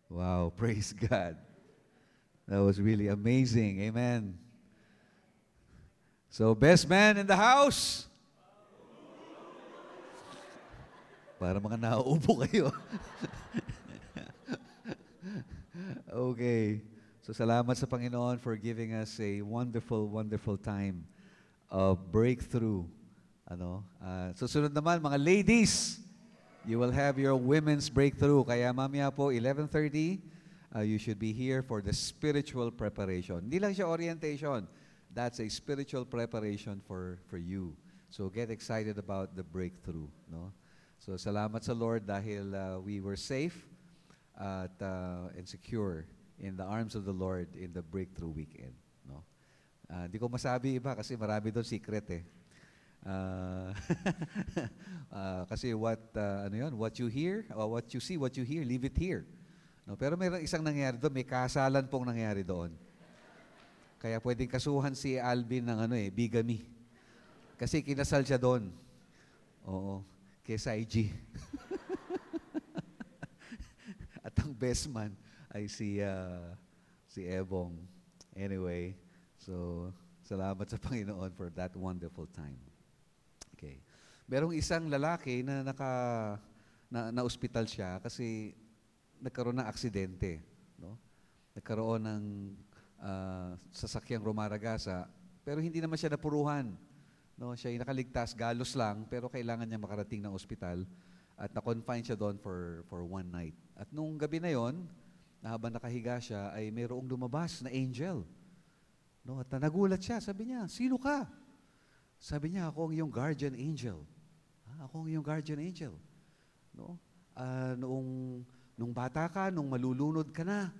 Wow, praise God. That was really amazing. Amen. So, best man in the house. Para mga nauubo kayo. Okay. So, salamat sa Panginoon for giving us a wonderful, wonderful time of breakthrough. Susunod naman, mga ladies, you will have your women's breakthrough. Kaya mamaya po, 11:30, you should be here for the spiritual preparation. Hindi lang siya orientation. That's a spiritual preparation for you. So get excited about the breakthrough. No? So salamat sa Lord dahil we were safe and secure in the arms of the Lord in the breakthrough weekend. No? Di ko masabi iba kasi marami doon secret eh. Kasi what you hear, or what you see, what you hear, leave it here. No, pero mayroong isang nangyari doon, may kasalan pong nangyari doon. Kaya pwedeng kasuhan si Alvin ng bigamy. Kasi kinasal siya doon. Oo, kay Saiji. At ang best man ay si Ebong. Anyway, so salamat sa Panginoon for that wonderful time. Okay. Merong isang lalaki na na-ospital siya kasi nagkaroon ng aksidente, no? Nagkaroon ng sasakyang rumaragasa, pero hindi naman siya napuruhan, no? Siya ay nakaligtas, galos lang, pero kailangan niya makarating ng ospital at na-confine siya doon for one night. At nung gabi na yon, habang nakahiga siya, ay mayroong lumabas na angel, no? At nagulat siya, sabi niya, "Sino ka?" Sabi niya, "Ako ang iyong guardian angel." Ako ang iyong guardian angel. No? Nung bata ka, nung malulunod ka na,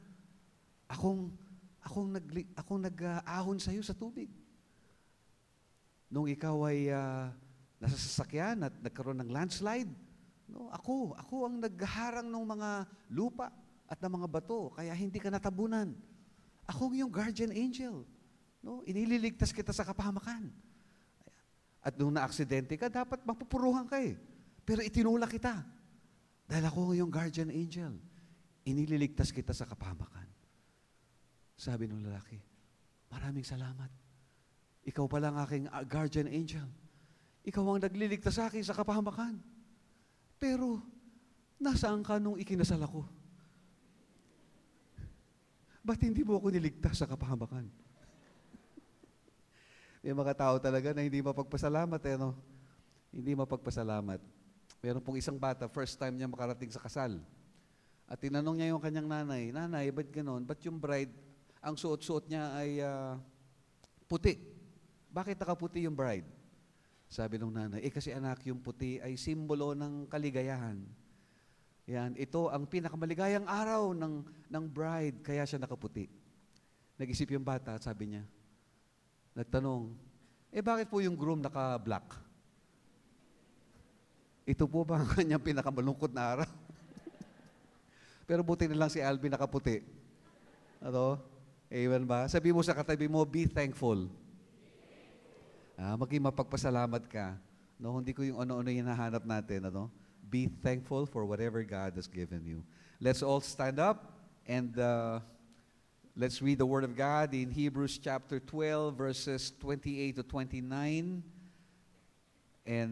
akong nag-ahon sa iyo sa tubig. Nung ikaw ay nasa sasakyan at nagkaroon ng landslide, no? Ako ang nagharang ng mga lupa at ng mga bato, kaya hindi ka natabunan. Ako ang iyong guardian angel. No? Inililigtas kita sa kapahamakan. At nung na-aksidente ka, dapat mapupuruhan ka eh. Pero itinulak kita. Dahil ako ang iyong guardian angel. Inililigtas kita sa kapahamakan. Sabi ng lalaki, "Maraming salamat. Ikaw pala ang aking guardian angel. Ikaw ang nagliligtas sa akin sa kapahamakan. Pero, nasaan ka nung ikinasal ako? Ba't hindi mo ako niligtas sa kapahamakan?" May mga tao talaga na hindi mapagpasalamat no? Hindi mapagpasalamat. Meron pong isang bata, first time niya makarating sa kasal. At tinanong niya yung kanyang nanay, "Nanay, ba't ganon? Ba't yung bride, ang suot-suot niya ay puti? Bakit nakaputi yung bride?" Sabi ng nanay, "Kasi anak, yung puti ay simbolo ng kaligayahan. Yan, ito ang pinakamaligayang araw ng bride, kaya siya nakaputi." Nag-isip yung bata at sabi niya, nagtanong, "Bakit po yung groom naka-black?" Ito po ba ang kanyang pinakamalungkot na araw? Pero buti na lang si Alvin nakaputi. Amen ba? Sabi mo sa katabi mo, be thankful. Maging mapagpasalamat ka. No, hindi ko yung ano-ano yung hinahanap natin. Be thankful for whatever God has given you. Let's all stand up and let's read the Word of God in Hebrews chapter 12, verses 28 to 29. And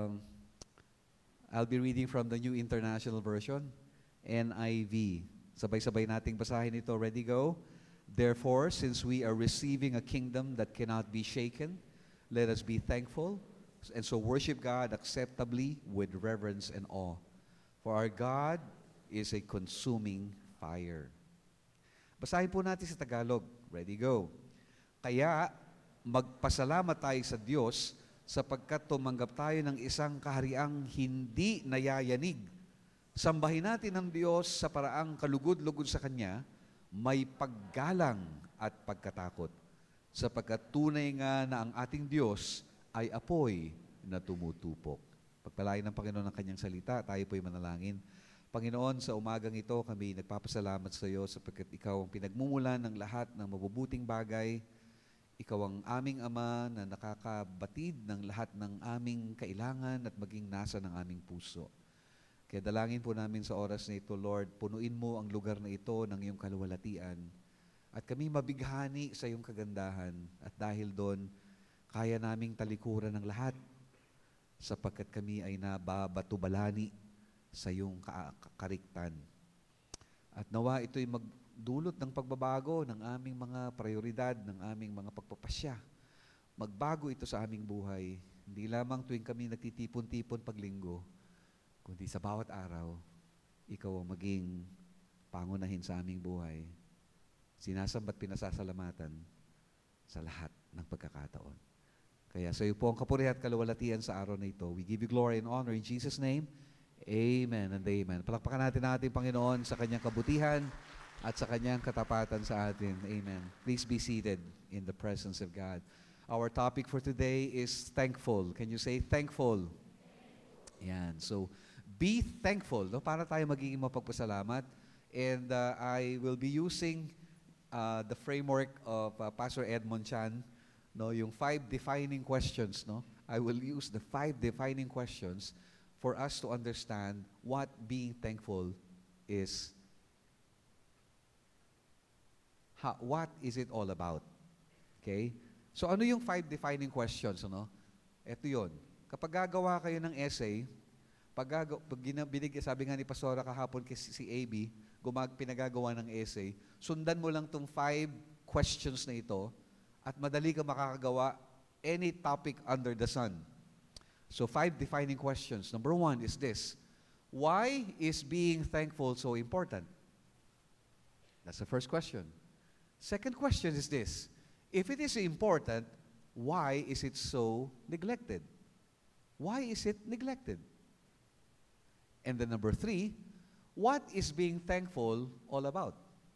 I'll be reading from the New International Version, NIV. Sabay-sabay nating basahin ito. Ready, go? "Therefore, since we are receiving a kingdom that cannot be shaken, let us be thankful and so worship God acceptably with reverence and awe. For our God is a consuming fire." Basahin po natin sa Tagalog. Ready, go. "Kaya magpasalamat tayo sa Diyos sapagkat tumanggap tayo ng isang kahariang hindi nayayanig. Sambahin natin ang Diyos sa paraang kalugod-lugod sa Kanya, may paggalang at pagkatakot. Sapagkat tunay nga na ang ating Diyos ay apoy na tumutupok." Pagpalain ng Panginoon ang Kanyang salita, tayo po'y manalangin. Panginoon, sa umagang ito, kami nagpapasalamat sa iyo sapagkat Ikaw ang pinagmumulan ng lahat ng mabubuting bagay. Ikaw ang aming Ama na nakakabatid ng lahat ng aming kailangan at maging nasa ng aming puso. Kaya dalangin po namin sa oras na ito, Lord, punuin mo ang lugar na ito ng iyong kaluwalhatian. At kami mabighani sa iyong kagandahan. At dahil doon, kaya naming talikuran ng lahat sapagkat kami ay nababatubalani sa iyong kariktan. At nawa ito'y magdulot ng pagbabago ng aming mga prioridad, ng aming mga pagpapasya. Magbago ito sa aming buhay. Hindi lamang tuwing kami nagtitipon-tipon paglinggo, kundi sa bawat araw, ikaw ang maging pangunahin sa aming buhay. Sinasamba't pinasasalamatan sa lahat ng pagkakataon. Kaya sa iyo po ang kapurihan at kaluwalhatian sa araw na ito. We give you glory and honor in Jesus' name. Amen and amen. Palakpakan natin ang ating Panginoon sa kanyang kabutihan at sa kanyang katapatan sa atin. Amen. Please be seated in the presence of God. Our topic for today is thankful. Can you say thankful? Yan. So, be thankful. No? Para tayo magiging mapagpasalamat. And I will be using the framework of Pastor Edmond Chan, no, yung 5 defining questions, no? I will use the 5 defining questions for us to understand what being thankful is. What is it all about? Okay? So ano yung 5 defining questions, no? Ito 'yon. Kapag gagawa kayo ng essay, sabi nga ni Pastora kahapon si AB, pinagagawa ng essay, sundan mo lang tong 5 questions na ito at madali ka makakagawa any topic under the sun. So 5 defining questions. Number 1 is this: why is being thankful so important? That's the first question. Second question is this: if it is important, why is it so neglected? Why is it neglected? And then number 3, what is being thankful all about?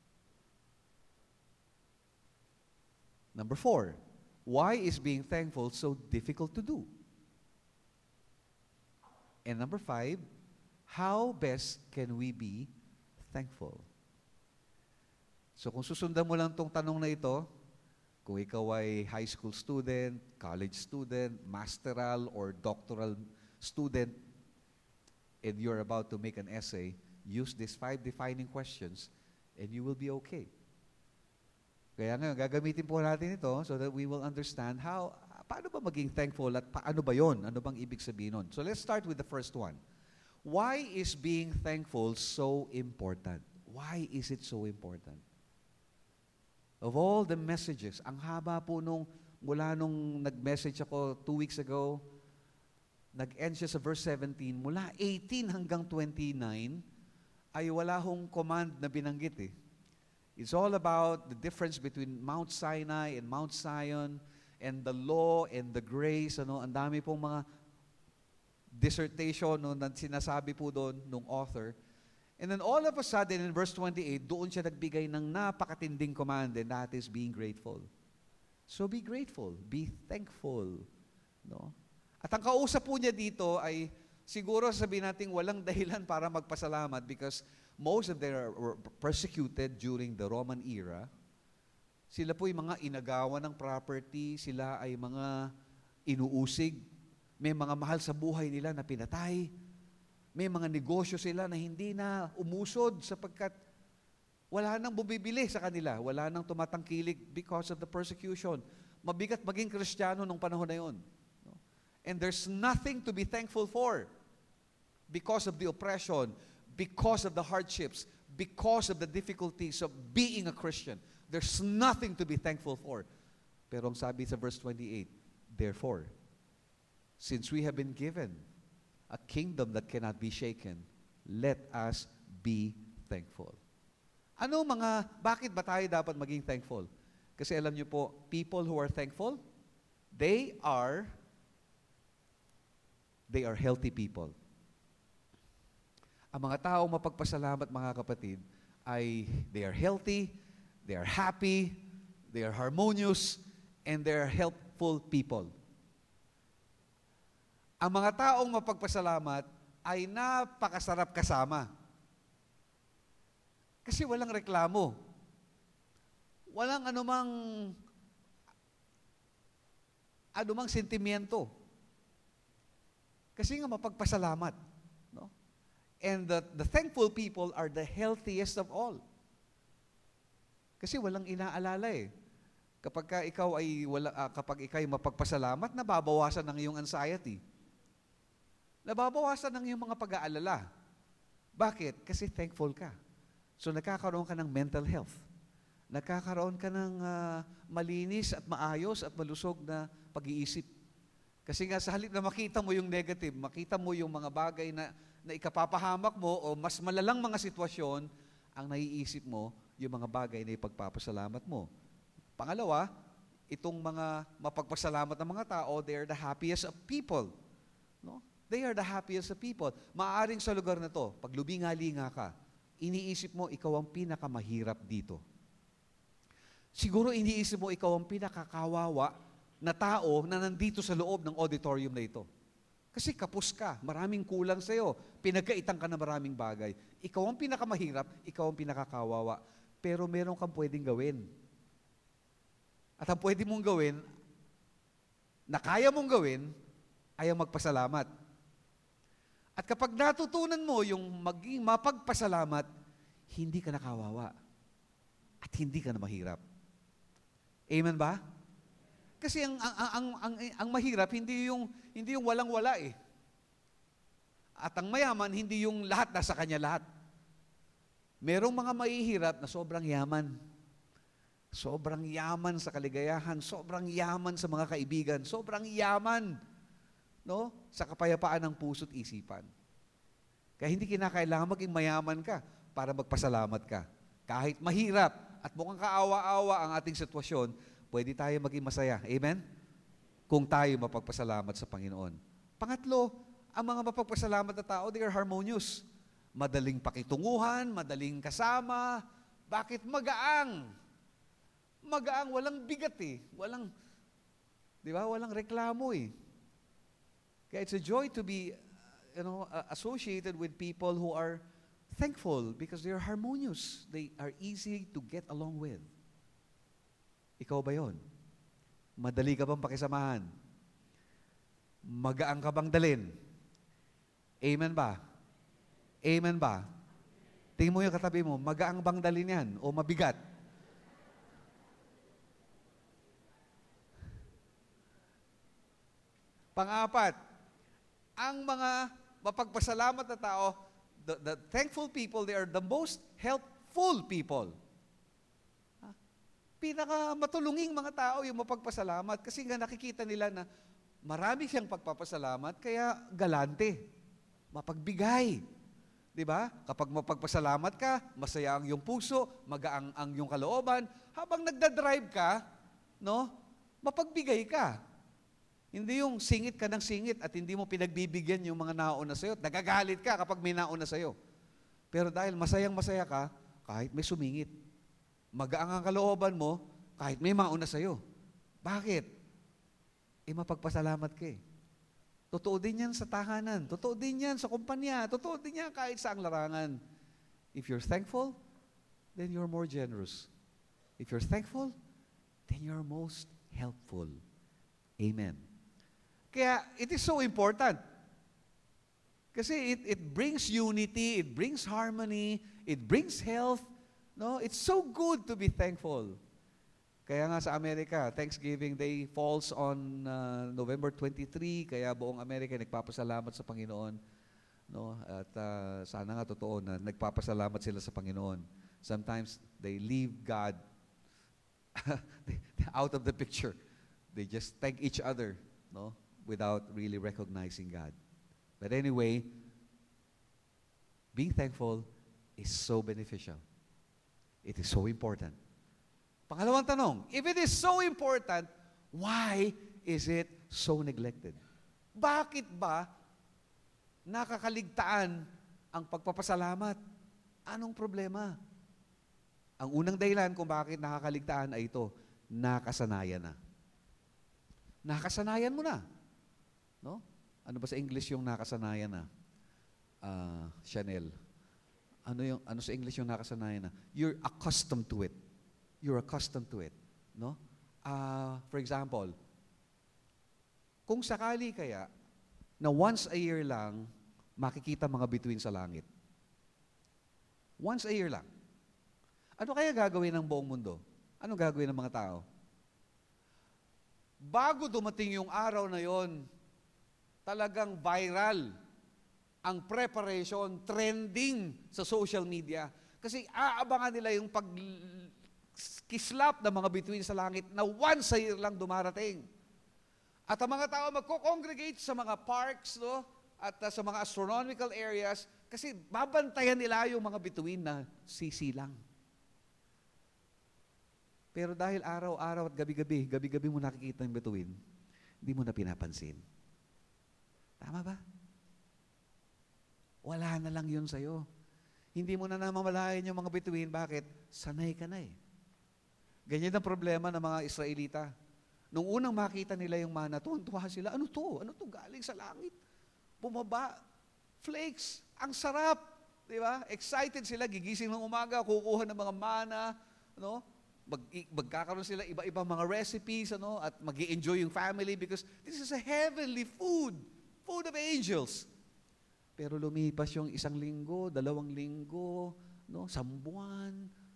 Number 4, why is being thankful so difficult to do? And number 5, how best can we be thankful? So kung susundan mo lang tong tanong na ito, kung ikaw ay high school student, college student, masteral or doctoral student, and you're about to make an essay, use these 5 defining questions and you will be okay. Kaya ngayon, gagamitin po natin ito so that we will understand paano ba maging thankful at paano ba yon? Ano bang ibig sabihin nun? So let's start with the first one. Why is being thankful so important? Why is it so important? Of all the messages, ang haba po mula nung nag-message ako 2 weeks ago, nag-end siya sa verse 17, mula 18 hanggang 29, ay wala hong command na binanggit eh. It's all about the difference between Mount Sinai and Mount Zion and the law and the grace. Ang dami pong mga dissertation na sinasabi po doon nung author. And then all of a sudden, in verse 28, doon siya nagbigay ng napakatinding command, and that is being grateful. So be grateful, be thankful. No? At ang kausap po niya dito ay siguro sabihin natin walang dahilan para magpasalamat because most of them were persecuted during the Roman era. Sila po ay mga inagawan ng property, sila ay mga inuusig, may mga mahal sa buhay nila na pinatay, may mga negosyo sila na hindi na umusod sapagkat wala nang bumibili sa kanila, wala nang tumatangkilik because of the persecution. Mabigat maging Kristiyano nung panahon na yon. And there's nothing to be thankful for because of the oppression, because of the hardships, because of the difficulties of being a Christian. There's nothing to be thankful for. Pero ang sabi sa verse 28, therefore, since we have been given a kingdom that cannot be shaken, let us be thankful. Bakit ba tayo dapat maging thankful? Kasi alam niyo po, people who are thankful, they are healthy people. Ang mga taong mapagpasalamat, mga kapatid, ay they are healthy, they are happy, they are harmonious, and they are helpful people. Ang mga taong mapagpasalamat ay napakasarap kasama. Kasi walang reklamo. Walang anumang sentimiento. Kasi nga mapagpasalamat. No? And the thankful people are the healthiest of all. Kasi walang inaalala eh. Kapag ikaw ay mapagpasalamat, nababawasan ng iyong anxiety. Nababawasan ng iyong mga pag-aalala. Bakit? Kasi thankful ka. So nagkakaroon ka ng mental health. Nagkakaroon ka ng malinis at maayos at malusog na pag-iisip. Kasi nga sa halip na makita mo yung negative, makita mo yung mga bagay na ikapapahamak mo o mas malalang mga sitwasyon, ang naiisip mo yung mga bagay na ipagpapasalamat mo. Pangalawa, itong mga mapagpasalamat ng mga tao, they are the happiest of people. No? They are the happiest of people. Maaaring sa lugar na to, pag lubinga-linga ka, iniisip mo, ikaw ang pinakamahirap dito. Siguro iniisip mo, ikaw ang pinakakawawa na tao na nandito sa loob ng auditorium na ito. Kasi kapos ka, maraming kulang sa'yo, pinagkaitan ka na maraming bagay. Ikaw ang pinakamahirap, ikaw ang pinakakawawa. Pero meron kang pwedeng gawin. At ang pwede mong gawin, na kaya mong gawin, ay ang magpasalamat. At kapag natutunan mo yung maging mapagpasalamat, hindi ka nakawawa. At hindi ka na mahirap. Amen ba? Kasi ang mahirap, hindi yung walang-wala eh. At ang mayaman, hindi yung lahat nasa kanya lahat. Merong mga mahihirap na sobrang yaman. Sobrang yaman sa kaligayahan, sobrang yaman sa mga kaibigan, sobrang yaman, no? Sa kapayapaan ng puso't isipan. Kaya hindi kinakailangan maging mayaman ka para magpasalamat ka. Kahit mahirap at mukhang kaawa-awa ang ating sitwasyon, pwede tayo maging masaya. Amen? Kung tayo mapagpasalamat sa Panginoon. Pangatlo, ang mga mapagpasalamat na tao, they are harmonious. Madaling pakitunguhan, madaling kasama. Bakit? Magaang. Magaang, walang bigat eh. Walang reklamo eh. Kaya it's a joy to be, associated with people who are thankful because they are harmonious. They are easy to get along with. Ikaw ba yon? Madali ka bang pakisamahan? Magaang ka bang dalin? Amen ba? Amen ba? Tingin mo yung katabi mo, magaang bang dalin yan o mabigat? Pang-apat, ang mga mapagpasalamat na tao, the thankful people, they are the most helpful people. Pinaka-matulunging mga tao yung mapagpasalamat kasi nga nakikita nila na marami siyang pagpapasalamat kaya galante, mapagbigay. Di ba? Kapag mapagpasalamat ka, masaya ang iyong puso, magaang ang iyong kalooban, habang nagdadrive ka, no? Mapagbigay ka. Hindi yung singit ka ng singit at hindi mo pinagbibigyan yung mga nauna sa'yo. Nagagalit ka kapag may nauna sa'yo. Pero dahil masayang-masaya ka, kahit may sumingit. Magaang ang kalooban mo, kahit may mauna sa'yo. Bakit? Mapagpasalamat ka eh. Totoo din yan sa tahanan. Totoo din yan sa kumpanya. Totoo din yan kahit sa larangan. If you're thankful, then you're more generous. If you're thankful, then you're most helpful. Amen. Kaya, it is so important. Kasi it brings unity, it brings harmony, it brings health. No? It's so good to be thankful. Kaya nga sa Amerika, Thanksgiving Day falls on November 23, kaya buong Amerika nagpapasalamat sa Panginoon. No? At sana nga totoo na nagpapasalamat sila sa Panginoon. Sometimes they leave God out of the picture. They just thank each other, no? Without really recognizing God. But anyway, being thankful is so beneficial. It is so important. Pangalawang tanong, if it is so important, why is it so neglected? Bakit ba nakakaligtaan ang pagpapasalamat? Anong problema? Ang unang dahilan kung bakit nakakaligtaan ay ito, nakasanayan na. Nakasanayan mo na. No? Ano ba sa English yung nakasanayan na? Chanel. Ano sa English yung nakasanayan na? You're accustomed to it. You're accustomed to it. No? For example, kung sakali kaya na once a year lang makikita mga bituin sa langit. Once a year lang. Ano kaya gagawin ng buong mundo? Ano gagawin ng mga tao? Bago dumating yung araw na yon, talagang viral ang preparation, trending sa social media. Kasi aabangan nila yung pagkislap ng mga bituin sa langit na once a year lang dumarating. At ang mga tao magko-congregate sa mga parks, no? At sa mga astronomical areas kasi babantayan nila yung mga bituin na sisilang. Pero dahil araw-araw at gabi-gabi mo nakikita yung bituin, hindi mo na pinapansin. Tama ba? Wala na lang yun sa'yo. Hindi mo na namamalayan yung mga bituin. Bakit? Sanay ka na eh. Ganyan ang problema ng mga Israelita. Nung unang makita nila yung mana, tuwan-tuwa sila, ano to? Ano to? Galing sa langit. Bumaba. Flakes. Ang sarap. Di ba? Excited sila. Gigising ng umaga, kukuha ng mga mana. Ano? Magkakaroon sila iba-ibang mga recipes, ano? At mag-i-enjoy yung family because this is a heavenly food. Food of angels. Pero lumipas yung 1 linggo, 2 linggo, no? 1 buwan,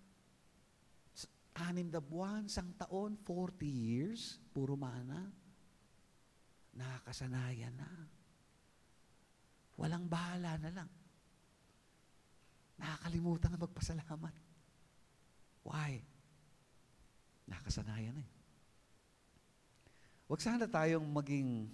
6 na buwan, 1 taon, 40 years, puro mana. Nakakasanayan na. Walang bahala na lang. Nakakalimutan na magpasalamat. Why? Nakasanayan eh. Huwag sana tayong maging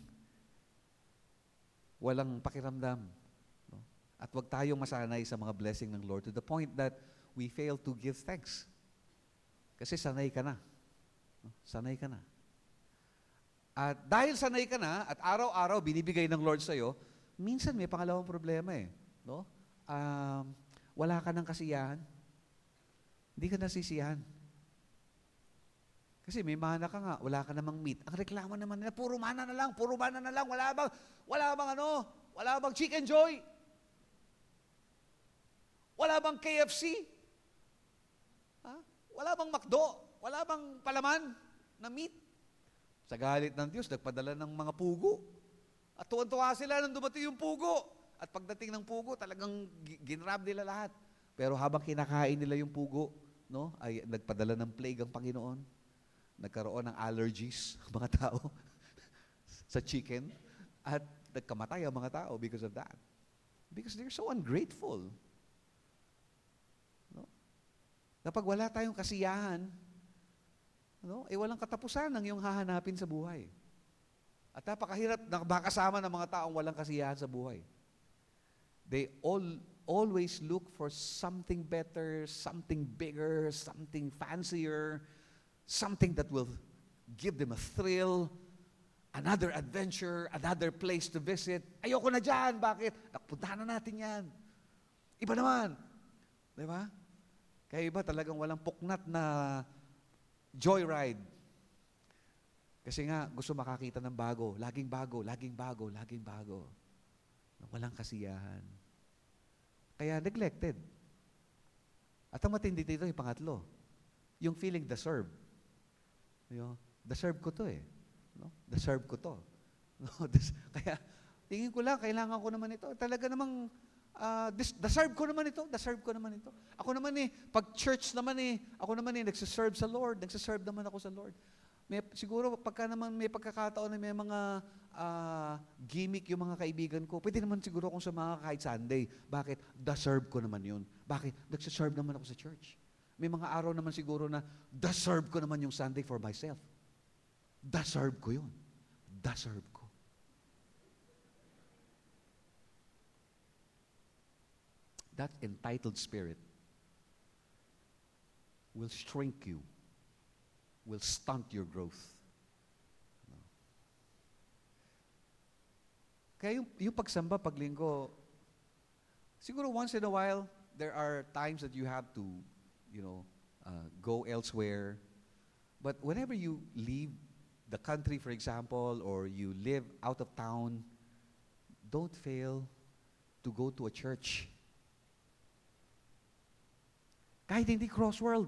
walang pakiramdam. No? At huwag tayong masanay sa mga blessing ng Lord to the point that we fail to give thanks. Kasi sanay ka na. No? Sanay ka na. At dahil sanay ka na, at araw-araw binibigay ng Lord sa'yo, minsan may pangalawang problema eh. No? Wala ka ng kasiyahan. Hindi ka nasisiyahan. Kasi may mana ka nga, wala ka namang meat. Ang reklamo naman nila, puro mana na lang, wala bang Chicken Joy? Wala bang KFC? Ha? Wala bang McDo? Wala bang palaman na meat? Sa galit ng Diyos, nagpadala ng mga pugo. At tuwan-tuwa sila nang dumating yung pugo. At pagdating ng pugo, talagang ginrab nila lahat. Pero habang kinakain nila yung pugo, no, ay nagpadala ng plague ang Panginoon. Nagkaroon ng allergies ang mga tao sa chicken at nagkamatay ang mga tao because of that. Because they're so ungrateful. No? Kapag wala tayong kasiyahan, no, walang katapusan ang iyong hahanapin sa buhay. At napakahirap na makasama ng mga taong walang kasiyahan sa buhay. They always look for something better, something bigger, something fancier, something that will give them a thrill, another adventure, another place to visit. Ayoko na dyan. Bakit? Puntahan na natin yan. Iba naman. Di ba? Kaya iba talagang walang puknat na joyride. Kasi nga, gusto makakita ng bago. Laging bago, laging bago, laging bago. Walang kasiyahan. Kaya neglected. At ang matindi dito, yung pangatlo, yung feeling deserve. Deserve ko to eh. No? Deserve ko to. No? Kaya, tingin ko lang, kailangan ko naman ito. Talaga namang, deserve ko naman ito. Deserve ko naman ito. Ako naman pag church naman ako naman nagsiserve sa Lord. Nagsiserve naman ako sa Lord. Siguro, pagka naman may pagkakataon na may mga gimmick yung mga kaibigan ko, pwede naman siguro akong sumama kahit Sunday. Bakit? Deserve ko naman yun. Bakit? Nagsiserve naman ako sa church. May mga araw naman siguro na deserve ko naman yung Sunday for myself. Deserve ko yun. Deserve ko. That entitled spirit will shrink you, will stunt your growth. Kaya yung pagsamba, paglinggo, siguro once in a while, there are times that you have to go elsewhere. But whenever you leave the country, for example, or you live out of town, don't fail to go to a church. Kahit hindi cross-world.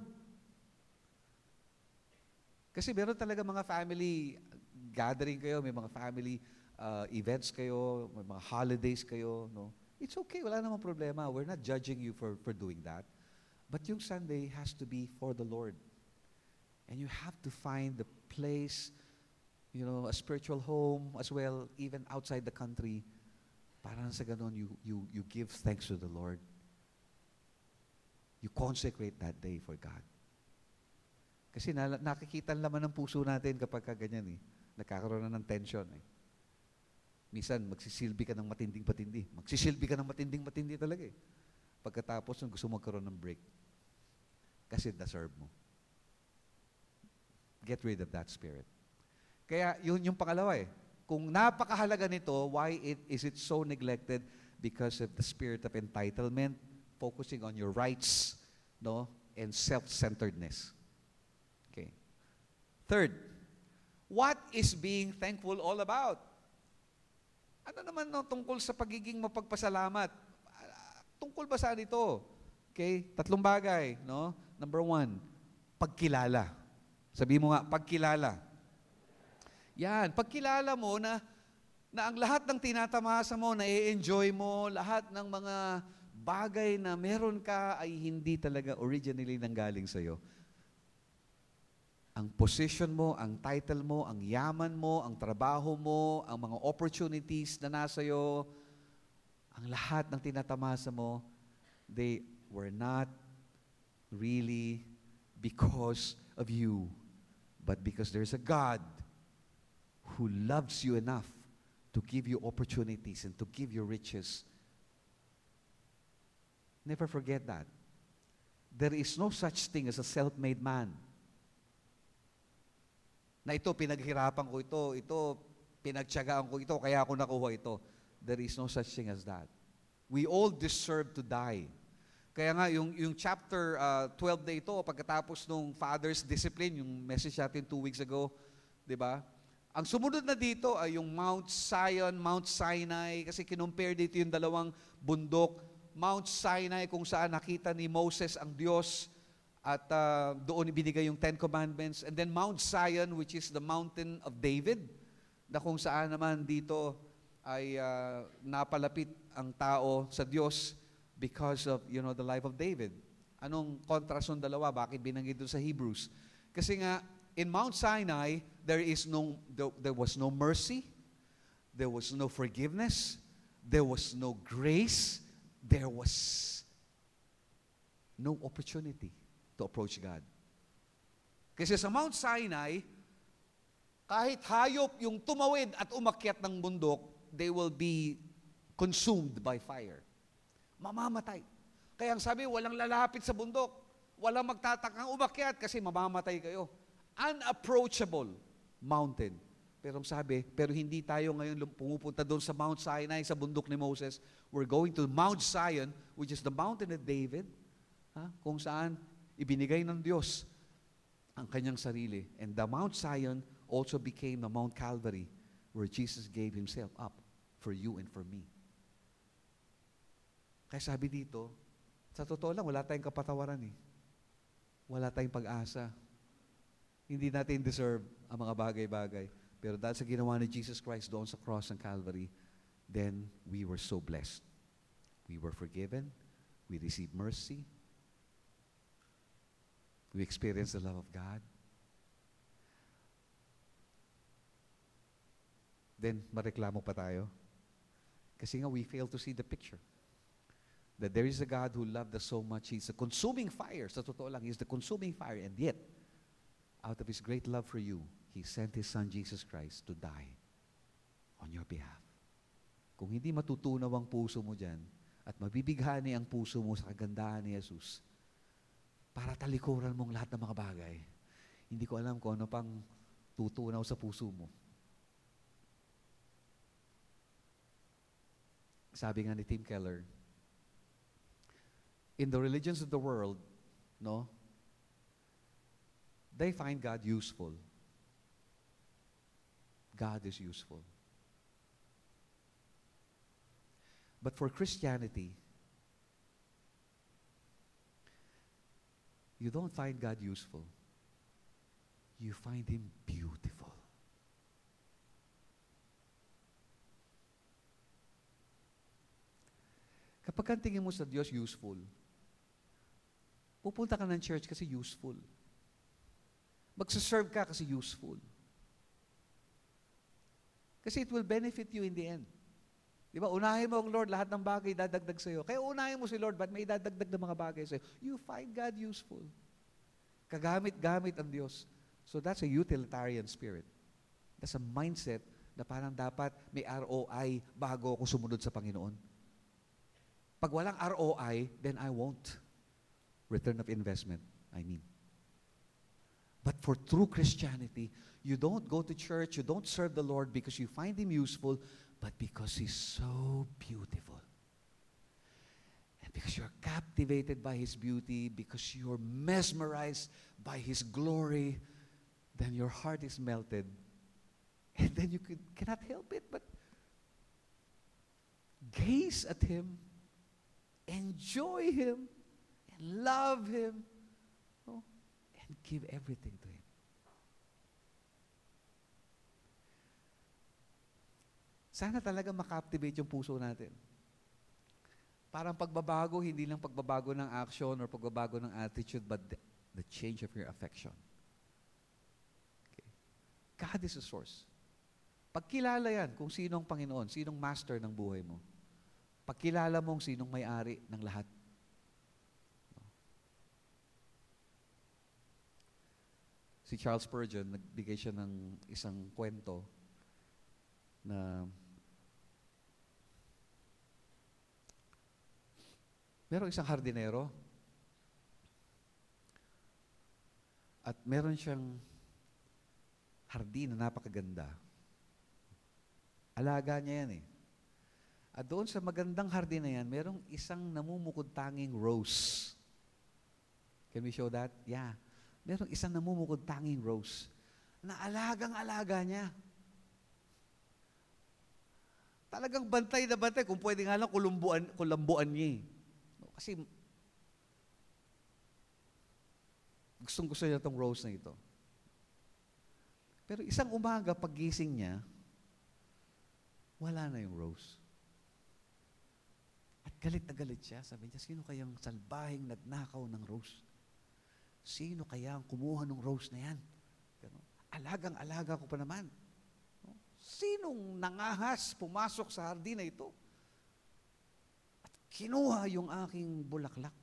Kasi meron talaga mga family gathering kayo, may mga family events kayo, may mga holidays kayo, no? It's okay, wala namang problema. We're not judging you for doing that. But yung Sunday has to be for the Lord. And you have to find the place, a spiritual home as well, even outside the country. Para sa ganon, you give thanks to the Lord. You consecrate that day for God. Kasi nakikita naman ng puso natin kapag ganyan eh. Nagkakaroon na ng tension eh. Minsan, magsisilbi ka ng matinding-matindi. Magsisilbi ka ng matinding-matindi talaga eh. Pagkatapos, gusto mo magkaroon ng break. Kasi deserve mo. Get rid of that spirit. Kaya, yun yung pangalawa eh. Kung napakahalaga nito, why is it so neglected? Because of the spirit of entitlement, focusing on your rights, and self-centeredness. Okay. Third, what is being thankful all about? Ano naman tungkol sa pagiging mapagpasalamat? Tungkol ba saan ito? Okay? 3 bagay, Number 1, pagkilala. Sabi mo nga, pagkilala. Yan, pagkilala mo na ang lahat ng tinatamasa mo, na-enjoy mo, lahat ng mga bagay na meron ka ay hindi talaga originally nanggaling sa'yo. Ang position mo, ang title mo, ang yaman mo, ang trabaho mo, ang mga opportunities na nasa iyo, ang lahat ng tinatamasa mo, they were not really because of you, but because there's a God who loves you enough to give you opportunities and to give you riches. Never forget that. There is no such thing as a self-made man. Na ito, pinaghirapan ko ito, pinagtiyagaan ko ito, kaya ako nakuha ito. There is no such thing as that. We all deserve to die. Kaya nga, yung chapter 12 na ito, pagkatapos nung Father's Discipline, yung message natin 2 weeks ago, di ba? Ang sumunod na dito ay yung Mount Zion, Mount Sinai, kasi kinumpare dito yung dalawang bundok. Mount Sinai, kung saan nakita ni Moses ang Diyos, at doon ibinigay yung 10 Commandments. And then Mount Zion, which is the mountain of David, na kung saan naman dito ay napalapit ang tao sa Diyos because of, the life of David. Anong contrast ng dalawa? Bakit binanggit doon sa Hebrews? Kasi nga, in Mount Sinai, there was no mercy, there was no forgiveness, there was no grace, there was no opportunity to approach God. Kasi sa Mount Sinai, kahit hayop yung tumawid at umakyat ng bundok, they will be consumed by fire. Mamamatay. Kaya ang sabi, walang lalapit sa bundok. Walang magtatakang umakyat kasi mamamatay kayo. Unapproachable mountain. Pero ang sabi, pero hindi tayo ngayon pumupunta doon sa Mount Sinai, sa bundok ni Moses. We're going to Mount Zion, which is the mountain of David, kung saan ibinigay ng Diyos ang kanyang sarili. And the Mount Zion also became the Mount Calvary where Jesus gave Himself up for you and for me. Kaya sabi dito, sa totoo lang, wala tayong kapatawaran eh. Wala tayong pag-asa. Hindi natin deserve ang mga bagay-bagay. Pero dahil sa ginawa ni Jesus Christ doon sa cross ng Calvary, then we were so blessed. We were forgiven. We received mercy. We experience the love of God. Then, mareklamo pa tayo. Kasi nga, we fail to see the picture. That there is a God who loved us so much. He's a consuming fire. Sa totoo lang, He's the consuming fire. And yet, out of His great love for you, He sent His Son, Jesus Christ, to die on your behalf. Kung hindi matutunaw ang puso mo dyan, at mabibighani ang puso mo sa kagandahan ni Jesus, para talikuran mong lahat ng mga bagay. Hindi ko alam kung ano pang tutunaw sa puso mo. Sabi nga ni Tim Keller, in the religions of the world, they find God useful. God is useful. But for Christianity, you don't find God useful. You find Him beautiful. Kapag tingin mo sa Diyos, useful. Pupunta ka ng church kasi useful. Magsaserve ka kasi useful. Kasi it will benefit you in the end. Di ba? Unahin mo ang Lord, lahat ng bagay dadagdag sa'yo. Kaya unahin mo si Lord, ba't may dadagdag na mga bagay sa'yo? You find God useful. Kagamit-gamit ang Diyos. So that's a utilitarian spirit. That's a mindset na parang dapat may ROI bago ako sumunod sa Panginoon. Pag walang ROI, then I won't. Return of investment, I mean. But for true Christianity, you don't go to church, you don't serve the Lord because you find Him useful, but because He's so beautiful. And because you're captivated by His beauty, because you're mesmerized by His glory, then your heart is melted. And then you cannot help it but gaze at Him, enjoy Him, and love Him, and give everything to Him. Sana talaga makaptivate yung puso natin. Parang pagbabago, hindi lang pagbabago ng action or pagbabago ng attitude, but the change of your affection. Okay. God is the source. Pagkilala yan kung sinong Panginoon, sinong master ng buhay mo. Pagkilala mong sinong may-ari ng lahat. Si Charles Spurgeon, nagbigay siya ng isang kwento na merong isang hardinero at meron siyang hardin na napakaganda. Alaga niya yan eh. At doon sa magandang hardin na yan, merong isang namumukod-tanging rose. Can we show that? Yeah. Merong isang namumukod-tanging rose na alagang-alaga niya. Talagang bantay na bantay. Kung pwede nga lang kulambuan niya eh. Kasi gustong-gusto niya itong rose na ito. Pero isang umaga, paggising niya, wala na yung rose. At galit na galit siya. Sabi niya, sino kayang salbahing nagnakaw ng rose? Sino kaya ang kumuha ng rose na yan? Alagang-alaga ko pa naman. Sinong nangahas, pumasok sa hardin na ito? At kinuha yung aking bulaklak.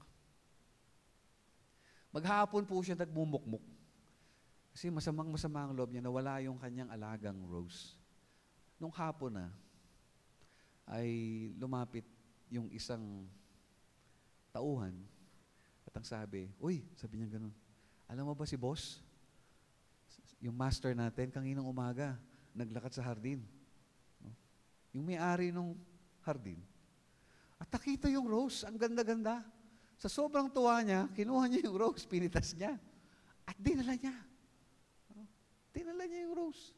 Maghapon po siya nagmumukmuk. Kasi masamang-masama ang loob niya na wala yung kanyang alagang rose. Nung hapon na, ay lumapit yung isang tauhan at ang sabi, sabi niya ganun, alam mo ba si boss? Yung master natin, kanginang umaga, naglakad sa hardin. No? Yung may-ari ng hardin. At nakita yung rose, ang ganda-ganda. Sa sobrang tuwa niya, kinuha niya yung rose, pinitas niya. At dinala niya. No? Dinala niya yung rose.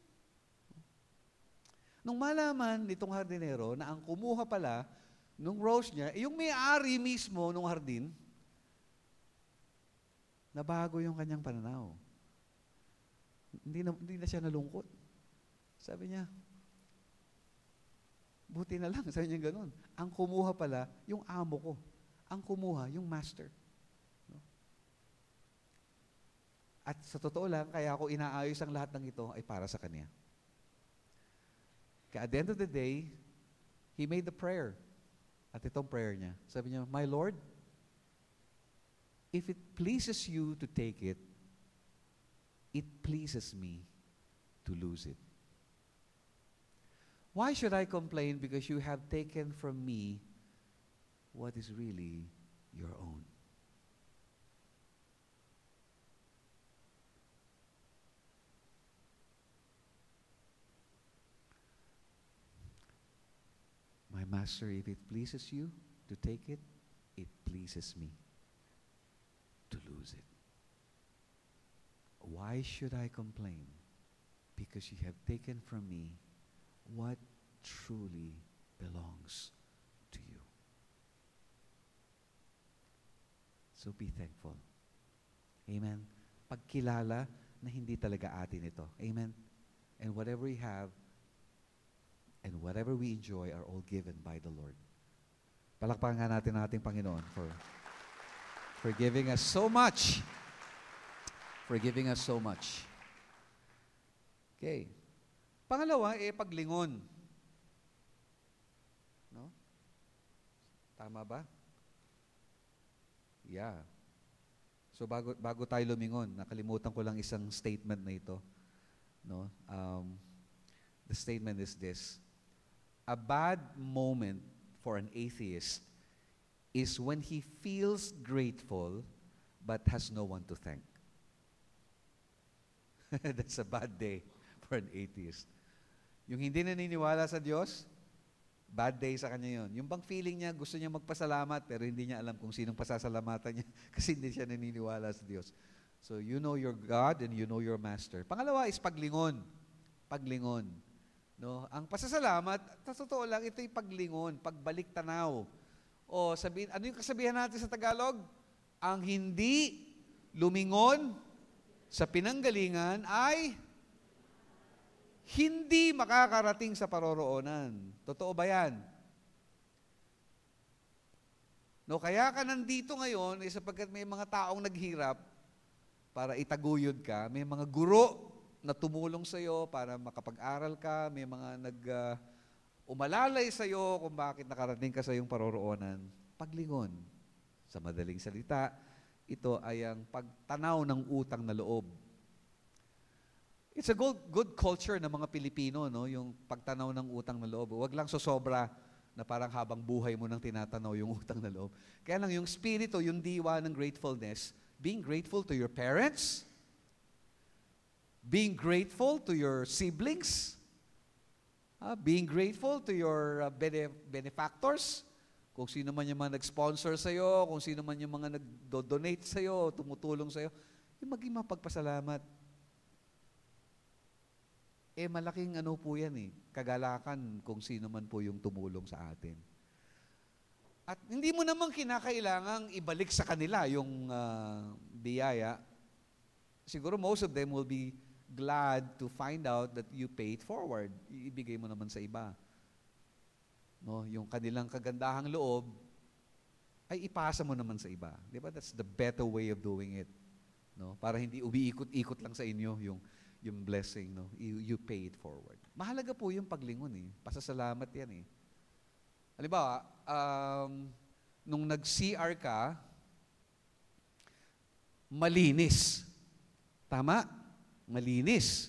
Nung malaman nitong hardinero na ang kumuha pala nung rose niya, yung may-ari mismo nung hardin, nabago yung kanyang pananaw. Hindi na siya nalungkot. Sabi niya, buti na lang, sabi niya ganun. Ang kumuha pala, yung amo ko. Ang kumuha, yung master. No? At sa totoo lang, kaya ako inaayos ang lahat ng ito ay para sa kanya. Kaya at the end of the day, he made the prayer. At itong prayer niya, sabi niya, My Lord, if it pleases you to take it, it pleases me to lose it. Why should I complain because you have taken from me what is really your own? My master, if it pleases you to take it, it pleases me to lose it. Why should I complain? Because you have taken from me what truly belongs to you. So be thankful. Amen. Pagkilala na hindi talaga atin ito. Amen. And whatever we have and whatever we enjoy are all given by the Lord. Palakpakan nga natin ang ating Panginoon for giving us so much. For giving us so much. Okay. Pangalawa, paglingon. No? Tama ba? Yeah. So bago tayo lumingon, nakalimutan ko lang isang statement na ito. No? The statement is this: a bad moment for an atheist is when he feels grateful but has no one to thank. That's a bad day for an atheist. Yung hindi naniniwala sa Diyos, bad day sa kanya yun. Yung bang feeling niya, gusto niya magpasalamat, pero hindi niya alam kung sinong pasasalamatan niya kasi hindi siya naniniwala sa Diyos. So, you know your God and you know your Master. Pangalawa is paglingon. Paglingon. No? Ang pasasalamat, sa totoo lang, ito'y paglingon, pagbalik tanaw. O sabihin, ano yung kasabihan natin sa Tagalog? Ang hindi lumingon sa pinanggalingan ay hindi makakarating sa paroroonan. Totoo ba yan? No, kaya ka nandito ngayon sapagkat may mga taong naghirap para itaguyod ka, may mga guro na tumulong sa iyo para makapag-aral ka, may mga umalalay sa iyo kung bakit nakarating ka sa iyong paroroonan. Paglingon. Sa madaling salita, ito ay ang pagtanaw ng utang na loob. It's a good culture ng mga Pilipino, no? Yung pagtanaw ng utang na loob. Huwag lang sosobra na parang habang buhay mo nang tinatanaw yung utang na loob. Kaya lang yung spirito, yung diwa ng gratefulness, being grateful to your parents, being grateful to your siblings, being grateful to your benefactors, kung sino man yung mga nag-sponsor sa'yo, kung sino man yung mga nag-donate sa'yo, tumutulong sa'yo, yung maging mapagpasalamat. Malaking ano po yan kagalakan kung sino man po yung tumulong sa atin. At hindi mo naman kinakailangang ibalik sa kanila yung biyaya. Siguro most of them will be glad to find out that you paid forward. Ibigay mo naman sa iba. No, yung kanilang kagandahang loob ay ipasa mo naman sa iba. Di ba? That's the better way of doing it. No? Para hindi umiikot-ikot lang sa inyo yung blessing, no? You pay it forward. Mahalaga po yung paglingon Pasasalamat yan Halimbawa, nung nag-CR ka, malinis. Tama? Malinis.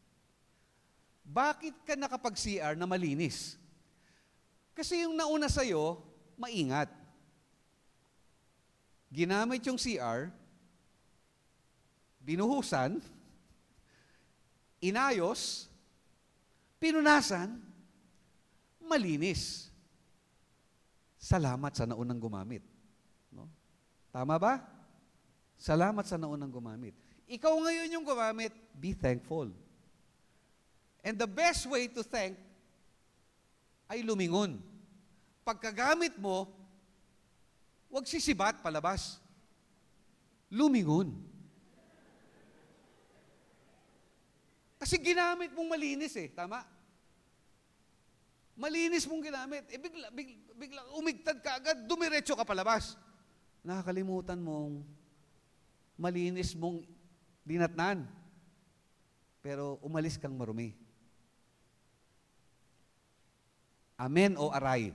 Bakit ka nakapag-CR na malinis? Kasi yung nauna sa'yo, maingat. Ginamit yung CR, binuhusan, inayos, pinunasan, malinis. Salamat sa naunang gumamit. No? Tama ba? Salamat sa naunang gumamit. Ikaw ngayon yung gumamit, be thankful. And the best way to thank ay lumingon. Pagkagamit mo, huwag sisibat palabas. Lumingon. Kasi ginamit mong malinis tama? Malinis mong ginamit. Bigla umigtad ka agad, dumiretso ka palabas. Nakakalimutan mong malinis mong dinatnan. Pero umalis kang marumi. Amen o aray?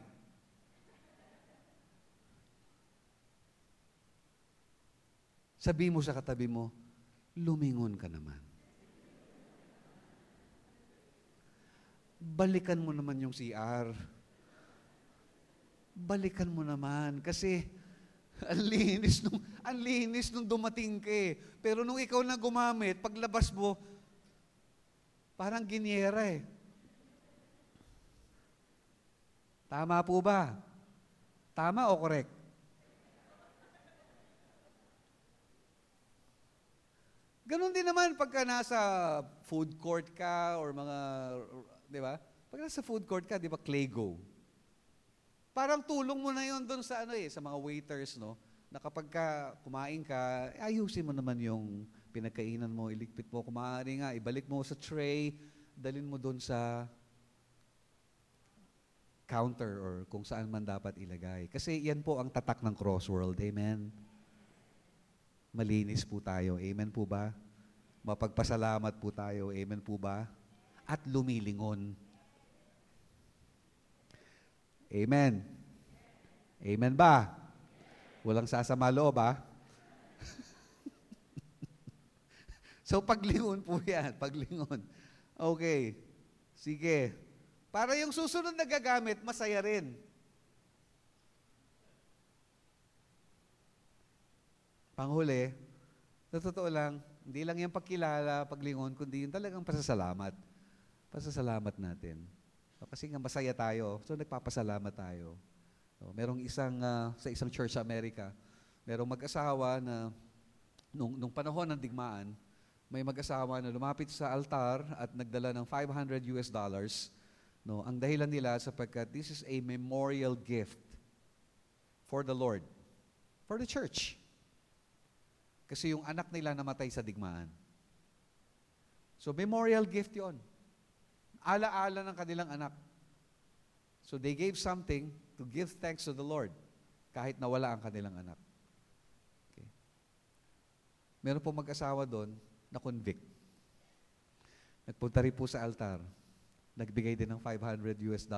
Sabi mo sa katabi mo, lumingon ka naman. Balikan mo naman yung CR. Balikan mo naman. Kasi, ang linis nung dumating ka Pero nung ikaw na gumamit, paglabas mo, parang ginyera Tama po ba? Tama o correct? Ganon din naman pagka nasa food court ka or mga, di ba? Pag nasa food court ka, di ba, Claygo. Parang tulong mo na yon doon sa sa mga waiters, no? Na kapag kumain ka, ayusin mo naman yung pinagkainan mo, iligpit mo, kumari nga, ibalik mo sa tray, dalin mo doon sa counter or kung saan man dapat ilagay. Kasi yan po ang tatak ng Crossworld. Amen? Malinis po tayo. Amen po ba? Mapagpasalamat po tayo. Amen po ba? At lumilingon. Amen. Amen ba? Walang sasama loob, ha? So, paglingon po yan. Paglingon. Okay. Sige. Para yung susunod na gagamit, masaya rin. Panghuli, sa totoo lang, hindi lang yung pagkilala, paglingon, kundi yung talagang pasasalamat. Pasasalamat natin. Kasi nga masaya tayo, so nagpapasalamat tayo. So, merong sa isang church sa Amerika, merong mag-asawa na nung panahon ng digmaan, may mag-asawa na lumapit sa altar at nagdala ng $500. No, ang dahilan nila sapagkat this is a memorial gift for the Lord, for the church. Kasi yung anak nila namatay sa digmaan. So memorial gift 'yon. Ala-ala ng kanilang anak. So they gave something to give thanks to the Lord kahit nawala ang kanilang anak. Okay. Meron po mag-asawa doon na convict. Nagpunta rin po sa altar. Nagbigay din ng $500.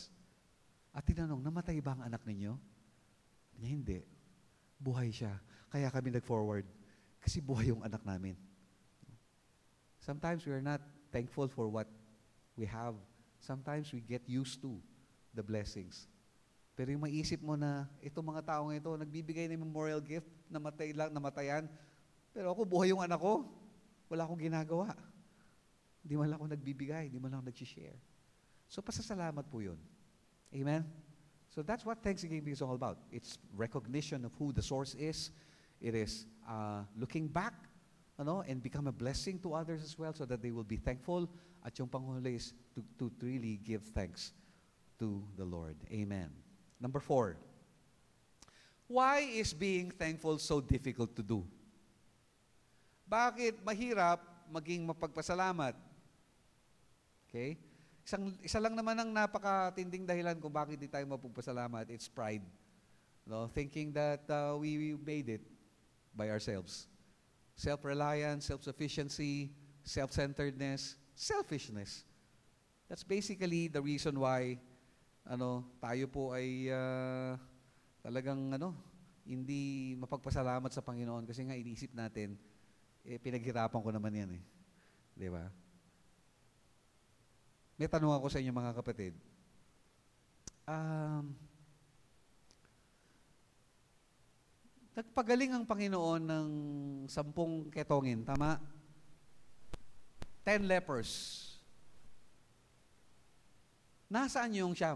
At tinanong, namatay ba ang anak ninyo? Niya, hindi. Buhay siya. Kaya kami nag-forward. Kasi buhay yung anak namin. Sometimes we are not thankful for what we have. Sometimes we get used to the blessings. Pero yung maisip mo na, itong mga taong ito, nagbibigay ng memorial gift, namatayan, pero ako, buhay yung anak ko. Wala akong ginagawa. Hindi man lang ako nagbibigay, hindi man lang ako nag-share. So, pasasalamat po yun. Amen? So, that's what Thanksgiving is all about. It's recognition of who the source is. It is looking back, and become a blessing to others as well so that they will be thankful. At yung panghuli is to really give thanks to the Lord. Amen. Number 4. Why is being thankful so difficult to do? Bakit mahirap maging mapagpasalamat? Okay? Isa lang naman ang napakatinding dahilan kung bakit di tayo mapagpasalamat. It's pride. No? Thinking that we made it by ourselves. Self-reliance, self-sufficiency, self-centeredness, selfishness. That's basically the reason why tayo po ay talagang hindi mapagpasalamat sa Panginoon kasi nga iniisip natin, pinaghirapan ko naman yan eh. Di ba? May tanong ako sa inyo mga kapatid. Nagpagaling ang Panginoon ng 10 ketongin, tama? 10 lepers. Nasaan yung 9?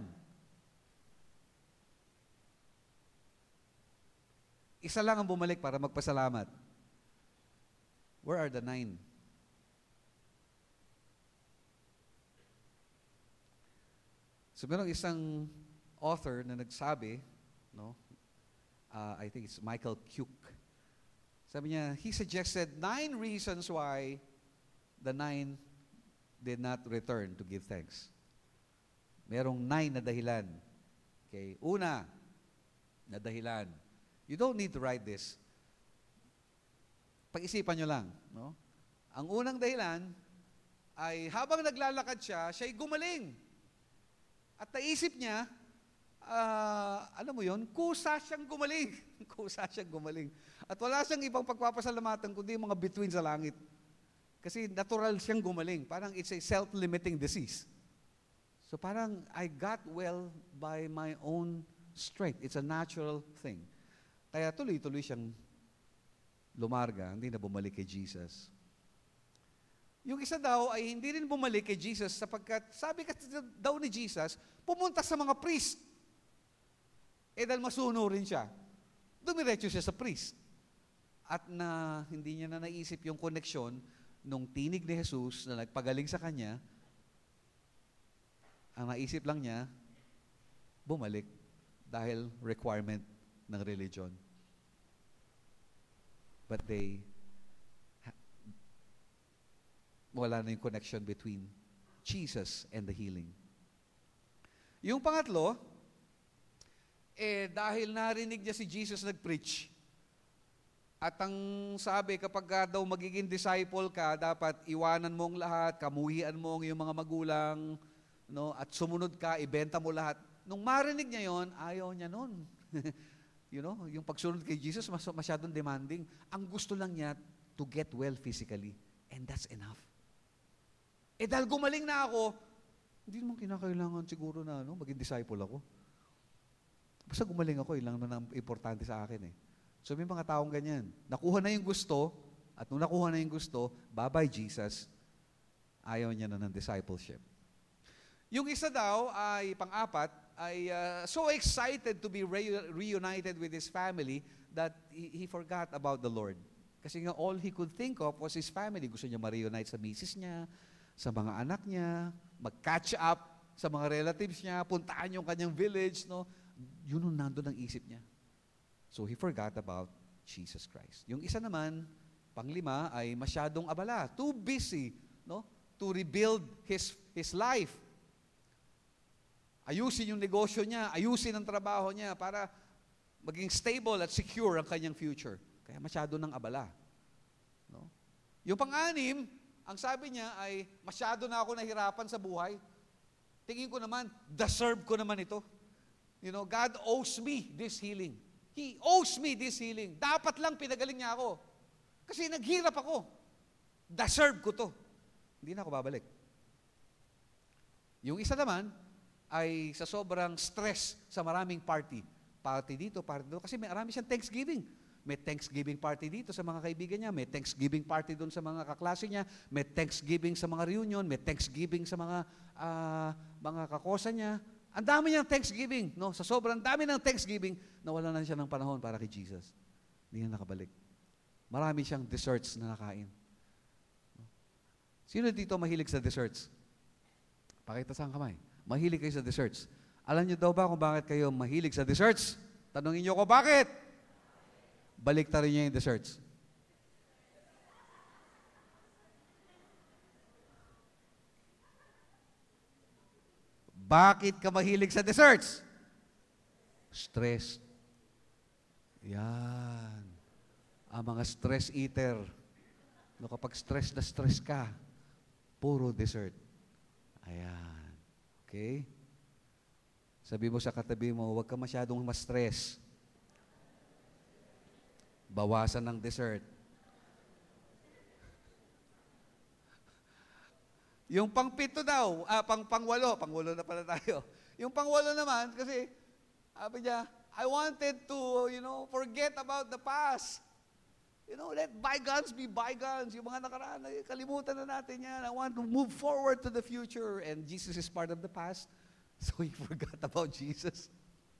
Isa lang ang bumalik para magpasalamat. Where are the 9? So, merong isang author na nagsabi, I think it's Michael Kuke. Sabi niya, he suggested 9 reasons why the 9 did not return to give thanks. Merong 9 na dahilan. Okay? Una, na dahilan. You don't need to write this. Pag-isipan nyo lang. No? Ang unang dahilan ay habang naglalakad siya'y gumaling. At naisip niya, alam mo yon, kusa siyang gumaling. Kusa siyang gumaling. At wala siyang ibang pagpapasalamatan kundi yung mga bituin sa langit. Kasi natural siyang gumaling. Parang it's a self-limiting disease. So parang I got well by my own strength. It's a natural thing. Kaya tuloy-tuloy siyang lumarga, hindi na bumalik kay Jesus. Yung isa daw ay hindi rin bumalik kay Jesus sapagkat sabi kasi daw ni Jesus, pumunta sa mga priest. Dahil masuno rin siya, dumiretso siya sa priest. At hindi niya na naisip yung koneksyon nung tinig ni Jesus na nagpagaling sa kanya, ang naisip lang niya, bumalik dahil requirement ng religion. But wala na yung connection between Jesus and the healing. Yung pangatlo, dahil narinig niya si Jesus nag-preach, at ang sabi, kapag ka daw magiging disciple ka, dapat iwanan mo ang lahat, kamuhian mo ang iyong mga magulang, no? At sumunod ka, ibenta mo lahat. Nung marinig niya yon, ayaw niya nun. Yung pagsunod kay Jesus, masyadong demanding. Ang gusto lang niya, to get well physically. And that's enough. Dahil gumaling na ako, hindi naman kinakailangan siguro na maging disciple ako. Basta gumaling ako, ilang na importante sa akin eh. So may mga taong ganyan. Nakuha na yung gusto, at nung nakuha na yung gusto, bye-bye Jesus, ayaw niya na ng discipleship. Yung isa daw ay, pang-apat, ay so excited to be reunited with his family that he forgot about the Lord. Kasi nga all he could think of was his family. Gusto niya ma-reunite sa misis niya, sa mga anak niya, mag-catch up sa mga relatives niya, puntaan yung kanyang village, no? Yun ang nandun ang isip niya. So he forgot about Jesus Christ. Yung isa naman, panglima, ay masyadong abala, too busy, no, to rebuild his life. Ayusin yung negosyo niya, ayusin ang trabaho niya para maging stable at secure ang kanyang future. Kaya masyado nang abala. No? Yung pang-anim, ang sabi niya ay, masyado na ako nahirapan sa buhay. Tingin ko naman, deserve ko naman ito. God owes me this healing. He owes me this healing. Dapat lang pinagaling niya ako. Kasi naghirap ako. Deserve ko to. Hindi na ako babalik. Yung isa naman, ay sa sobrang stress sa maraming party. Party dito, party doon. Kasi marami siyang Thanksgiving. May Thanksgiving party dito sa mga kaibigan niya. May Thanksgiving party doon sa mga kaklase niya. May Thanksgiving sa mga reunion. May Thanksgiving sa mga kakosa niya. Ang dami niyang Thanksgiving. No? Sa sobrang dami ng Thanksgiving, nawalan na siya ng panahon para kay Jesus. Hindi na nakabalik. Marami siyang desserts na nakain. Sino dito mahilig sa desserts? Pakita sa kamay. Mahilig kayo sa desserts. Alam niyo daw ba kung bakit kayo mahilig sa desserts? Tanungin niyo ko, bakit? Baliktarin niyo yung desserts. Bakit ka mahilig sa desserts? Stress. Yan. Ang mga stress eater. No, kapag stress na stress ka, puro dessert. Ayan. Okay? Sabi mo sa katabi mo, huwag ka masyadong ma-stress. Bawasan ng dessert. Yung pang-pito daw, pang-walo na pala tayo. Yung pang-walo naman, kasi, sabi niya, I wanted to, forget about the past. Let bygones be bygones. Yung mga nakaraan, kalimutan na natin yan. I want to move forward to the future. And Jesus is part of the past. So he forgot about Jesus.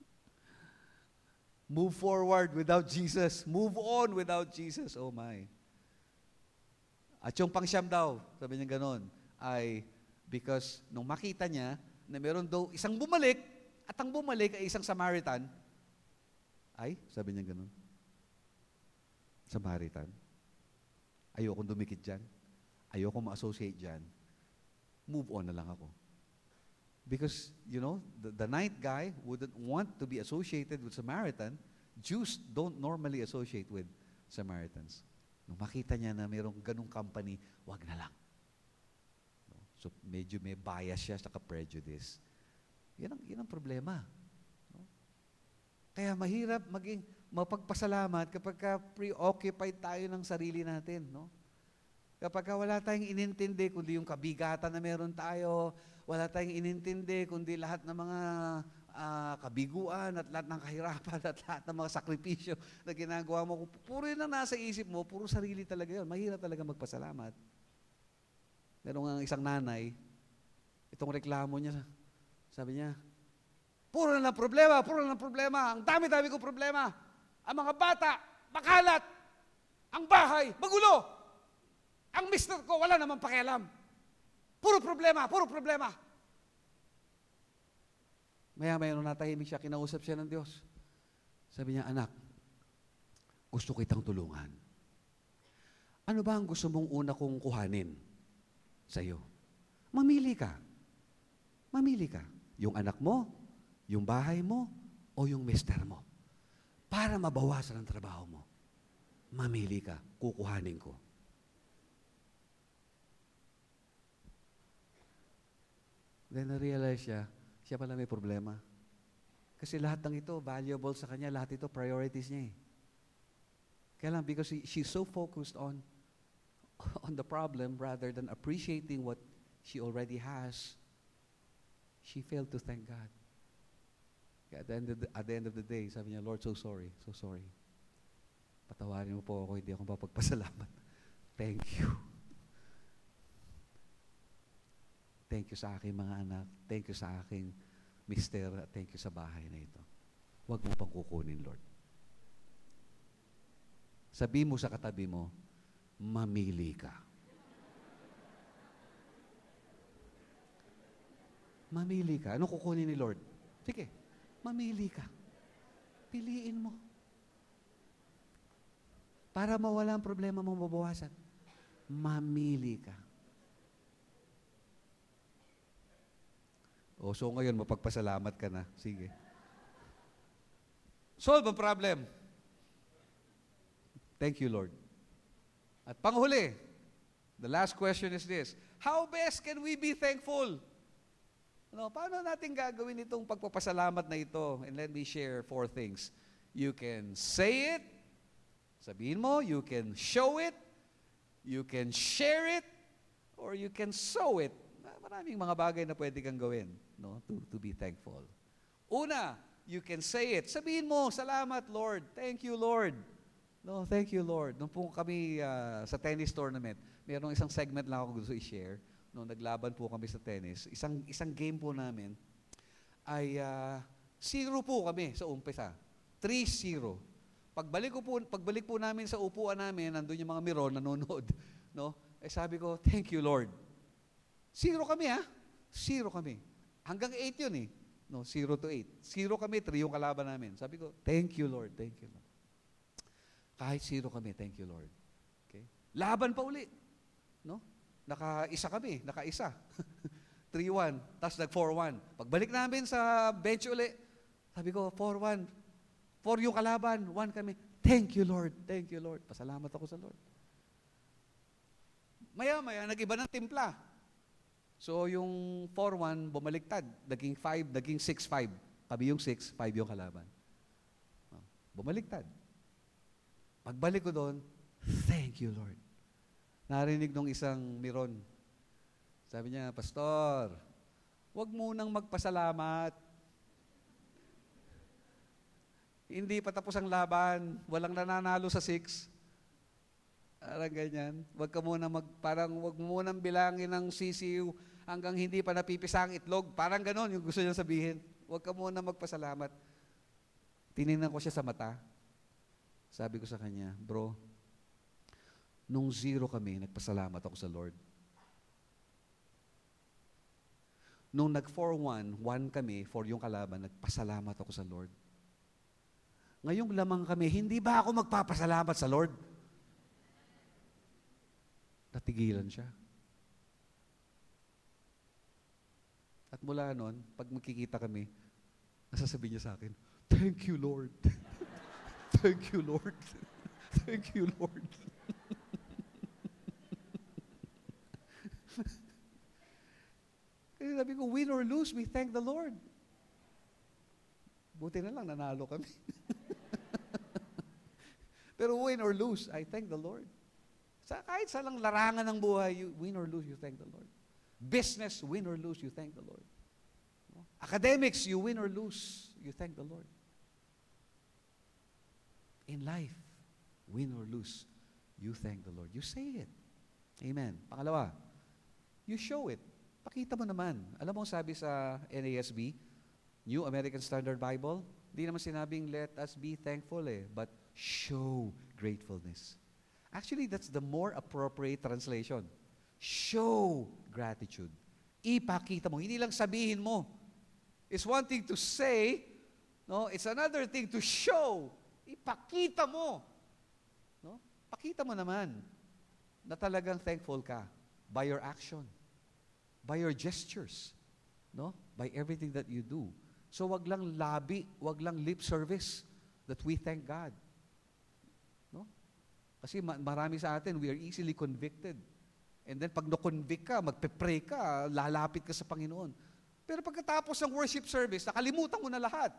Move forward without Jesus. Move on without Jesus. Oh my. At yung pang-siyam daw, sabi niya ganon, ay because nung makita niya na meron daw isang bumalik, at ang bumalik ay isang Samaritan, ay, sabi niya ganun, Samaritan, ayokong dumikit dyan, ayokong ma-associate dyan, move on na lang ako. Because, the night guy wouldn't want to be associated with Samaritan. Jews don't normally associate with Samaritans. Nung makita niya na mayroong ganung company, wag na lang. So, medyo may bias siya sa prejudice. Yan ang problema. No? Kaya mahirap maging mapagpasalamat kapag preoccupied tayo ng sarili natin. No? Kapag wala tayong inintindi, kundi yung kabigatan na meron tayo, wala tayong inintindi, kundi lahat ng mga kabiguan at lahat ng kahirapan at lahat ng mga sakripisyo na ginagawa mo, puro yun ang nasa isip mo, puro sarili talaga yun. Mahirap talaga magpasalamat. Meron nga isang nanay, itong reklamo niya, sabi niya, puro na lang problema, ang dami-dami ko problema. Ang mga bata, makalat, ang bahay, magulo. Ang mister ko, wala namang pakialam. Puro problema. Maya-maya nung natahimik siya, kinausap siya ng Diyos. Sabi niya, anak, gusto kitang tulungan. Ano ba ang gusto mong una kong kuhanin sa'yo? Mamili ka. Yung anak mo, yung bahay mo, o yung mister mo. Para mabawasan ang trabaho mo. Mamili ka, kukuhanin ko. Then na-realize siya pala may problema. Kasi lahat ng ito, valuable sa kanya, lahat ito, priorities niya eh. Kaya lang, because she's so focused on the problem rather than appreciating what she already has, she failed to thank God. Kaya at the end of the day, sabi niya, Lord, so sorry. Patawarin mo po ako, hindi ako mapagpasalamat. Thank you. Thank you sa aking mga anak. Thank you sa aking mister. Thank you sa bahay na ito. Huwag mo pang kukunin, Lord. Sabi mo sa katabi mo, mamili ka. Mamili ka. Anong kukunin ni Lord? Sige, mamili ka. Piliin mo. Para mawala ang problema mong mabawasan. Mamili ka. O, so ngayon, mapagpasalamat ka na. Sige. Solve ang problem. Thank you, Lord. At panghuli, the last question is this: how best can we be thankful? Paano natin gagawin itong pagpapasalamat na ito? And let me share 4 things. You can say it, sabihin mo, you can show it, you can share it, or you can sow it. Maraming mga bagay na pwede kang gawin, to be thankful. Una, you can say it. Sabihin mo, salamat, Lord. Thank you, Lord. Thank you, Lord. Nung po kami sa tennis tournament, mayroong isang segment lang ako gusto i-share. Naglaban po kami sa tennis. Isang game po namin ay 0 po kami sa umpisa. 3-0. Pagbalik po namin sa upuan namin, nandun yung mga miron, nanonood. Sabi ko, thank you, Lord. 0 kami 0 kami. Hanggang 8 yun 0-8. 0 kami, 3 yung kalaban namin. Sabi ko, thank you, Lord. Thank you, Lord. Kahit 0 kami, thank you, Lord. Okay? Laban pa uli. Naka-isa kami, naka-isa. 3-1, tapos nag-4-1. Pagbalik namin sa bench uli, sabi ko, 4-1. 4 yung kalaban, 1 kami. Thank you, Lord. Thank you, Lord. Pasalamat ako sa Lord. Maya-maya, nag-iba ng timpla. So, yung 4-1, bumaliktad. Naging 5, naging 6-5. Kami yung 6, 5 yung kalaban. Bumaliktad. Pagbalik ko doon, thank you, Lord. Narinig nung isang miron. Sabi niya, Pastor, huwag munang magpasalamat. Hindi pa tapos ang laban. Walang nananalo sa 6. Parang ganyan. Huwag mo munang bilangin ng sisiw hanggang hindi pa napipisa ang itlog. Parang ganon yung gusto niya sabihin. Huwag ka muna magpasalamat. Tinignan ko siya sa mata. Sabi ko sa kanya, bro, nung 0 kami, nagpasalamat ako sa Lord. Nung nag-4-1, 1 kami, 4 yung kalaban, nagpasalamat ako sa Lord. Ngayong lamang kami, hindi ba ako magpapasalamat sa Lord? Natigilan siya. At mula noon, pag magkikita kami, nasasabi niya sa akin, thank you, Lord. Thank you, Lord. Thank you, Lord. Kasi sabi ko, win or lose, we thank the Lord. Buti na lang, nanalo kami. Pero win or lose, I thank the Lord. Kahit sa lang larangan ng buhay, you win or lose, you thank the Lord. Business, win or lose, you thank the Lord. Academics, you win or lose, you thank the Lord. In life, win or lose, you thank the Lord. You say it. Amen. Pangalawa, you show it. Pakita mo naman. Alam mo sabi sa NASB, New American Standard Bible, hindi naman sinabing let us be thankful but show gratefulness. Actually, that's the more appropriate translation. Show gratitude. Ipakita mo. Hindi lang sabihin mo. It's one thing to say, it's another thing to show. Ipakita mo. Pakita mo naman na talagang thankful ka by your action, by your gestures. No? By everything that you do. So wag lang labi, wag lang lip service that we thank God. No? Kasi marami sa atin, we are easily convicted. And then pag na-convict ka, magpe-pray ka, lalapit ka sa Panginoon. Pero pagkatapos ng worship service, nakalimutan mo na lahat.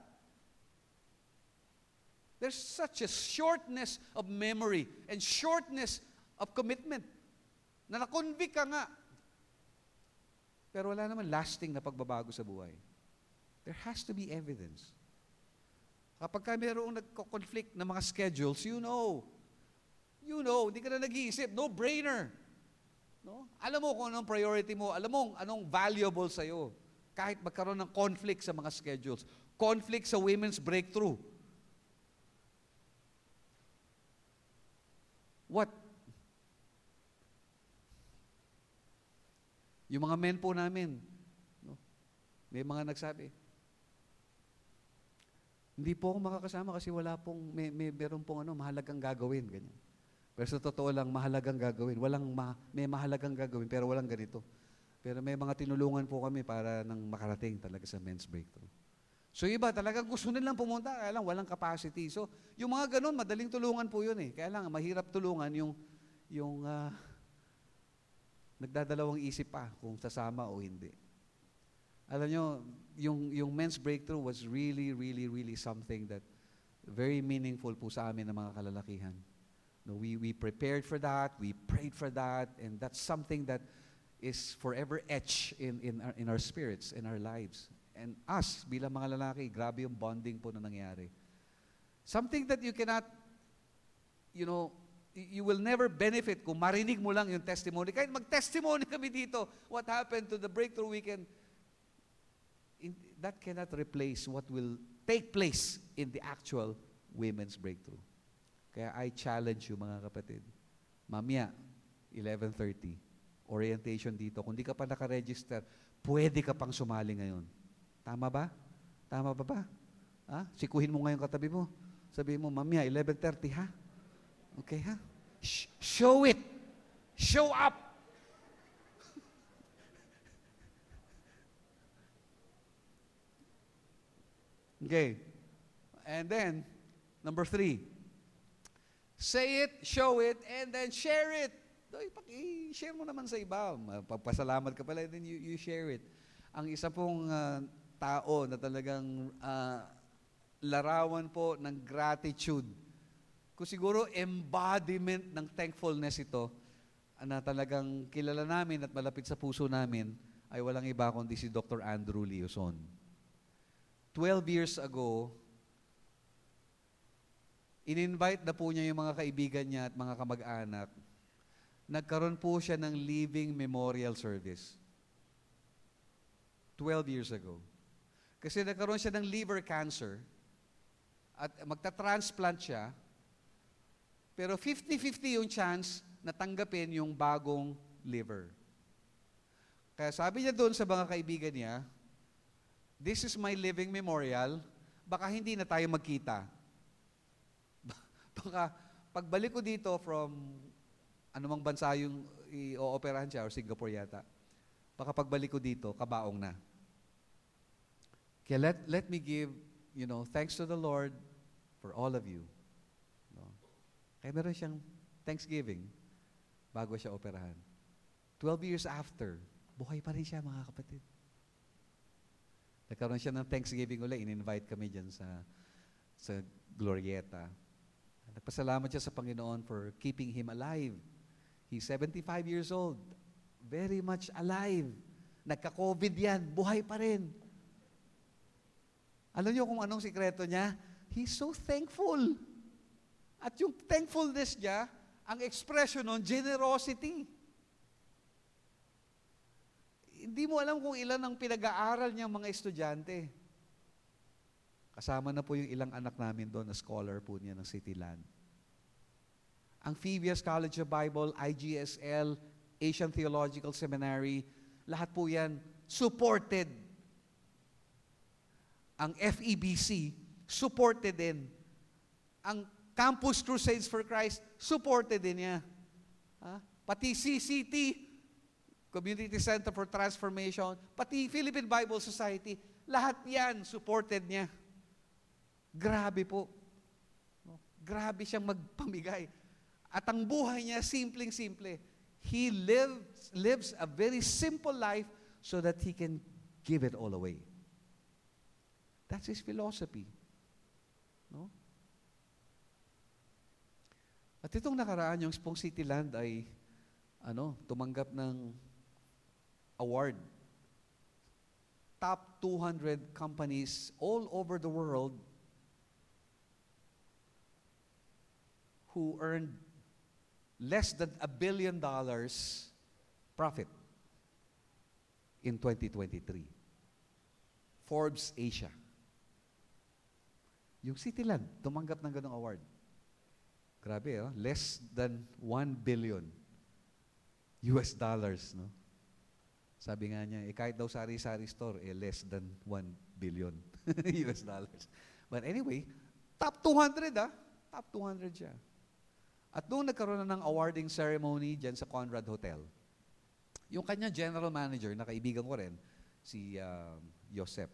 There's such a shortness of memory and shortness of commitment na na-convict ka nga. Pero wala naman lasting na pagbabago sa buhay. There has to be evidence. Kapag ka mayroong nagko-conflict na mga schedules, you know, hindi ka na nag-iisip, no-brainer. No? Alam mo kung anong priority mo, alam mo anong valuable sa'yo. Kahit magkaroon ng conflict sa mga schedules. Conflict sa women's breakthrough. What? Yung mga men po namin, no? May mga nagsabi, hindi po ako makakasama kasi wala pong, meron pong mahalagang gagawin, ganyan. Pero sa totoo lang, mahalagang gagawin. May mahalagang gagawin, pero walang ganito. Pero may mga tinulungan po kami para nang makarating talaga sa men's breakthrough. So iba, talagang gusto nilang pumunta, kaya lang walang capacity. So yung mga ganun, madaling tulungan po yun eh. Kaya lang, mahirap tulungan yung nagdadalawang isip pa kung sasama o hindi. Alam nyo, yung men's breakthrough was really, really, really something that very meaningful po sa amin ng mga kalalakihan. No, we prepared for that, we prayed for that, and that's something that is forever etched in our spirits, in our lives. And us, bilang mga lalaki, grabe yung bonding po na nangyari. Something that you cannot, you will never benefit kung marinig mo lang yung testimony. Kahit mag-testimony kami dito, what happened to the breakthrough weekend, that cannot replace what will take place in the actual women's breakthrough. Kaya I challenge you mga kapatid. Mamaya, 11:30, orientation dito. Kung di ka pa nakaregister, pwede ka pang sumali ngayon. Tama ba? Tama ba? Ha? Sikuhin mo ngayon katabi mo. Sabihin mo, mamaya, 11:30 ha? Okay ha? Show it! Show up! Okay. And then, number 3, say it, show it, and then share it. I-share mo naman sa iba. Pagpasalamat ka pala, then you share it. Ang isa pong tao na talagang larawan po ng gratitude, kung siguro embodiment ng thankfulness ito, na talagang kilala namin at malapit sa puso namin, ay walang iba kundi si Dr. Andrew Leoson. 12 years ago, in-invite na po niya yung mga kaibigan niya at mga kamag-anak. Nagkaroon po siya ng living memorial service. 12 years ago. Kasi nagkaroon siya ng liver cancer at magta-transplant siya, pero 50-50 yung chance na tanggapin yung bagong liver. Kaya sabi niya doon sa mga kaibigan niya, this is my living memorial, baka hindi na tayo magkita. Baka pagbalik ko dito from anumang bansa yung i-ooperahan siya, or Singapore yata, baka pagbalik ko dito, kabaong na. Kaya let me give, thanks to the Lord for all of you. No? Kaya meron siyang Thanksgiving bago siya operahan. 12 years after, buhay pa rin siya, mga kapatid. Nagkaroon siya ng Thanksgiving ulit, in-invite kami dyan sa Glorieta. Nagpasalamat siya sa Panginoon for keeping him alive. He's 75 years old. Very much alive. Nagka-COVID yan, buhay pa rin. Alam niyo kung anong sikreto niya? He's so thankful. At yung thankfulness niya, ang expression nun, generosity. Hindi mo alam kung ilan ang pinag-aaral niyang mga estudyante. Kasama na po yung ilang anak namin doon na scholar po niya ng Cityland. Ang Phoebeas College of Bible, IGSL, Asian Theological Seminary, lahat po yan supported. Ang FEBC, supported din. Ang Campus Crusades for Christ, supported din niya. Pati CCT, Community Center for Transformation, pati Philippine Bible Society, lahat yan supported niya. Grabe po. No? Grabe siyang magpamigay. At ang buhay niya, simpleng-simple. He lives a very simple life so that he can give it all away. That's his philosophy. No? At itong nakaraan, yung Spong City Land ay tumanggap ng award. Top 200 companies all over the world who earned less than $1 billion profit in 2023. Forbes Asia. Yung Cityland, tumanggap ng ganong award. Grabe, less than $1 billion US dollars, no? Sabi nga niya, kahit daw sari-sari store, less than 1 billion US dollars. But anyway, top 200, Top 200 siya. At noong nagkaroon na ng awarding ceremony dyan sa Conrad Hotel, yung kanya general manager, na kaibigan ko rin, si Josep,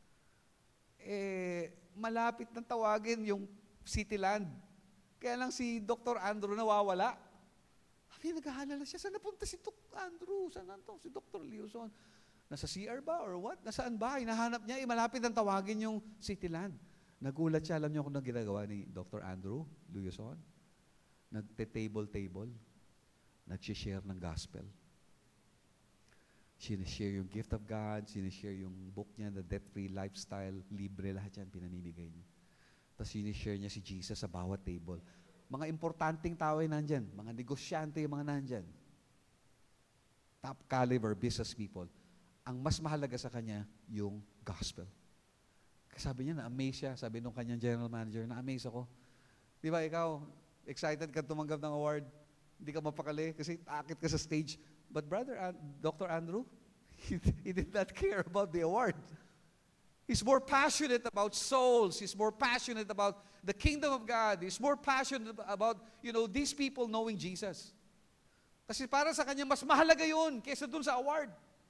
malapit na tawagin yung Cityland. Kaya lang si Dr. Andrew nawawala. Naghahalala siya, saan napunta si Dr. Andrew? Saan nanto? Si Dr. Leoson. Nasa CR ba or what? Nasaan ba? Hinahanap niya, malapit ang tawagin yung Cityland. Nagulat siya, alam niyo kung ano ginagawa ni Dr. Andrew Leoson? Nagte-table. Nag-share ng gospel. Sinishare yung gift of God, sinishare yung book niya, The Debt-Free Lifestyle, libre lahat yan, pinamimigay niya. Tapos sinishare niya si Jesus sa bawat table. Mga importanteng tao ay nandyan. Mga negosyante yung mga nandyan. Top caliber business people. Ang mas mahalaga sa kanya, yung gospel. Sabi niya, na-amaze siya. Sabi nung kanyang general manager, na-amaze ako. Di ba ikaw, excited ka tumanggap ng award? Hindi ka mapakali kasi takit ka sa stage. But Dr. Andrew, he did not care about the award. He's more passionate about souls. He's more passionate about the kingdom of God. He's more passionate about, these people knowing Jesus. Kasi para sa kanya, mas mahalaga yun kaysa dun sa award.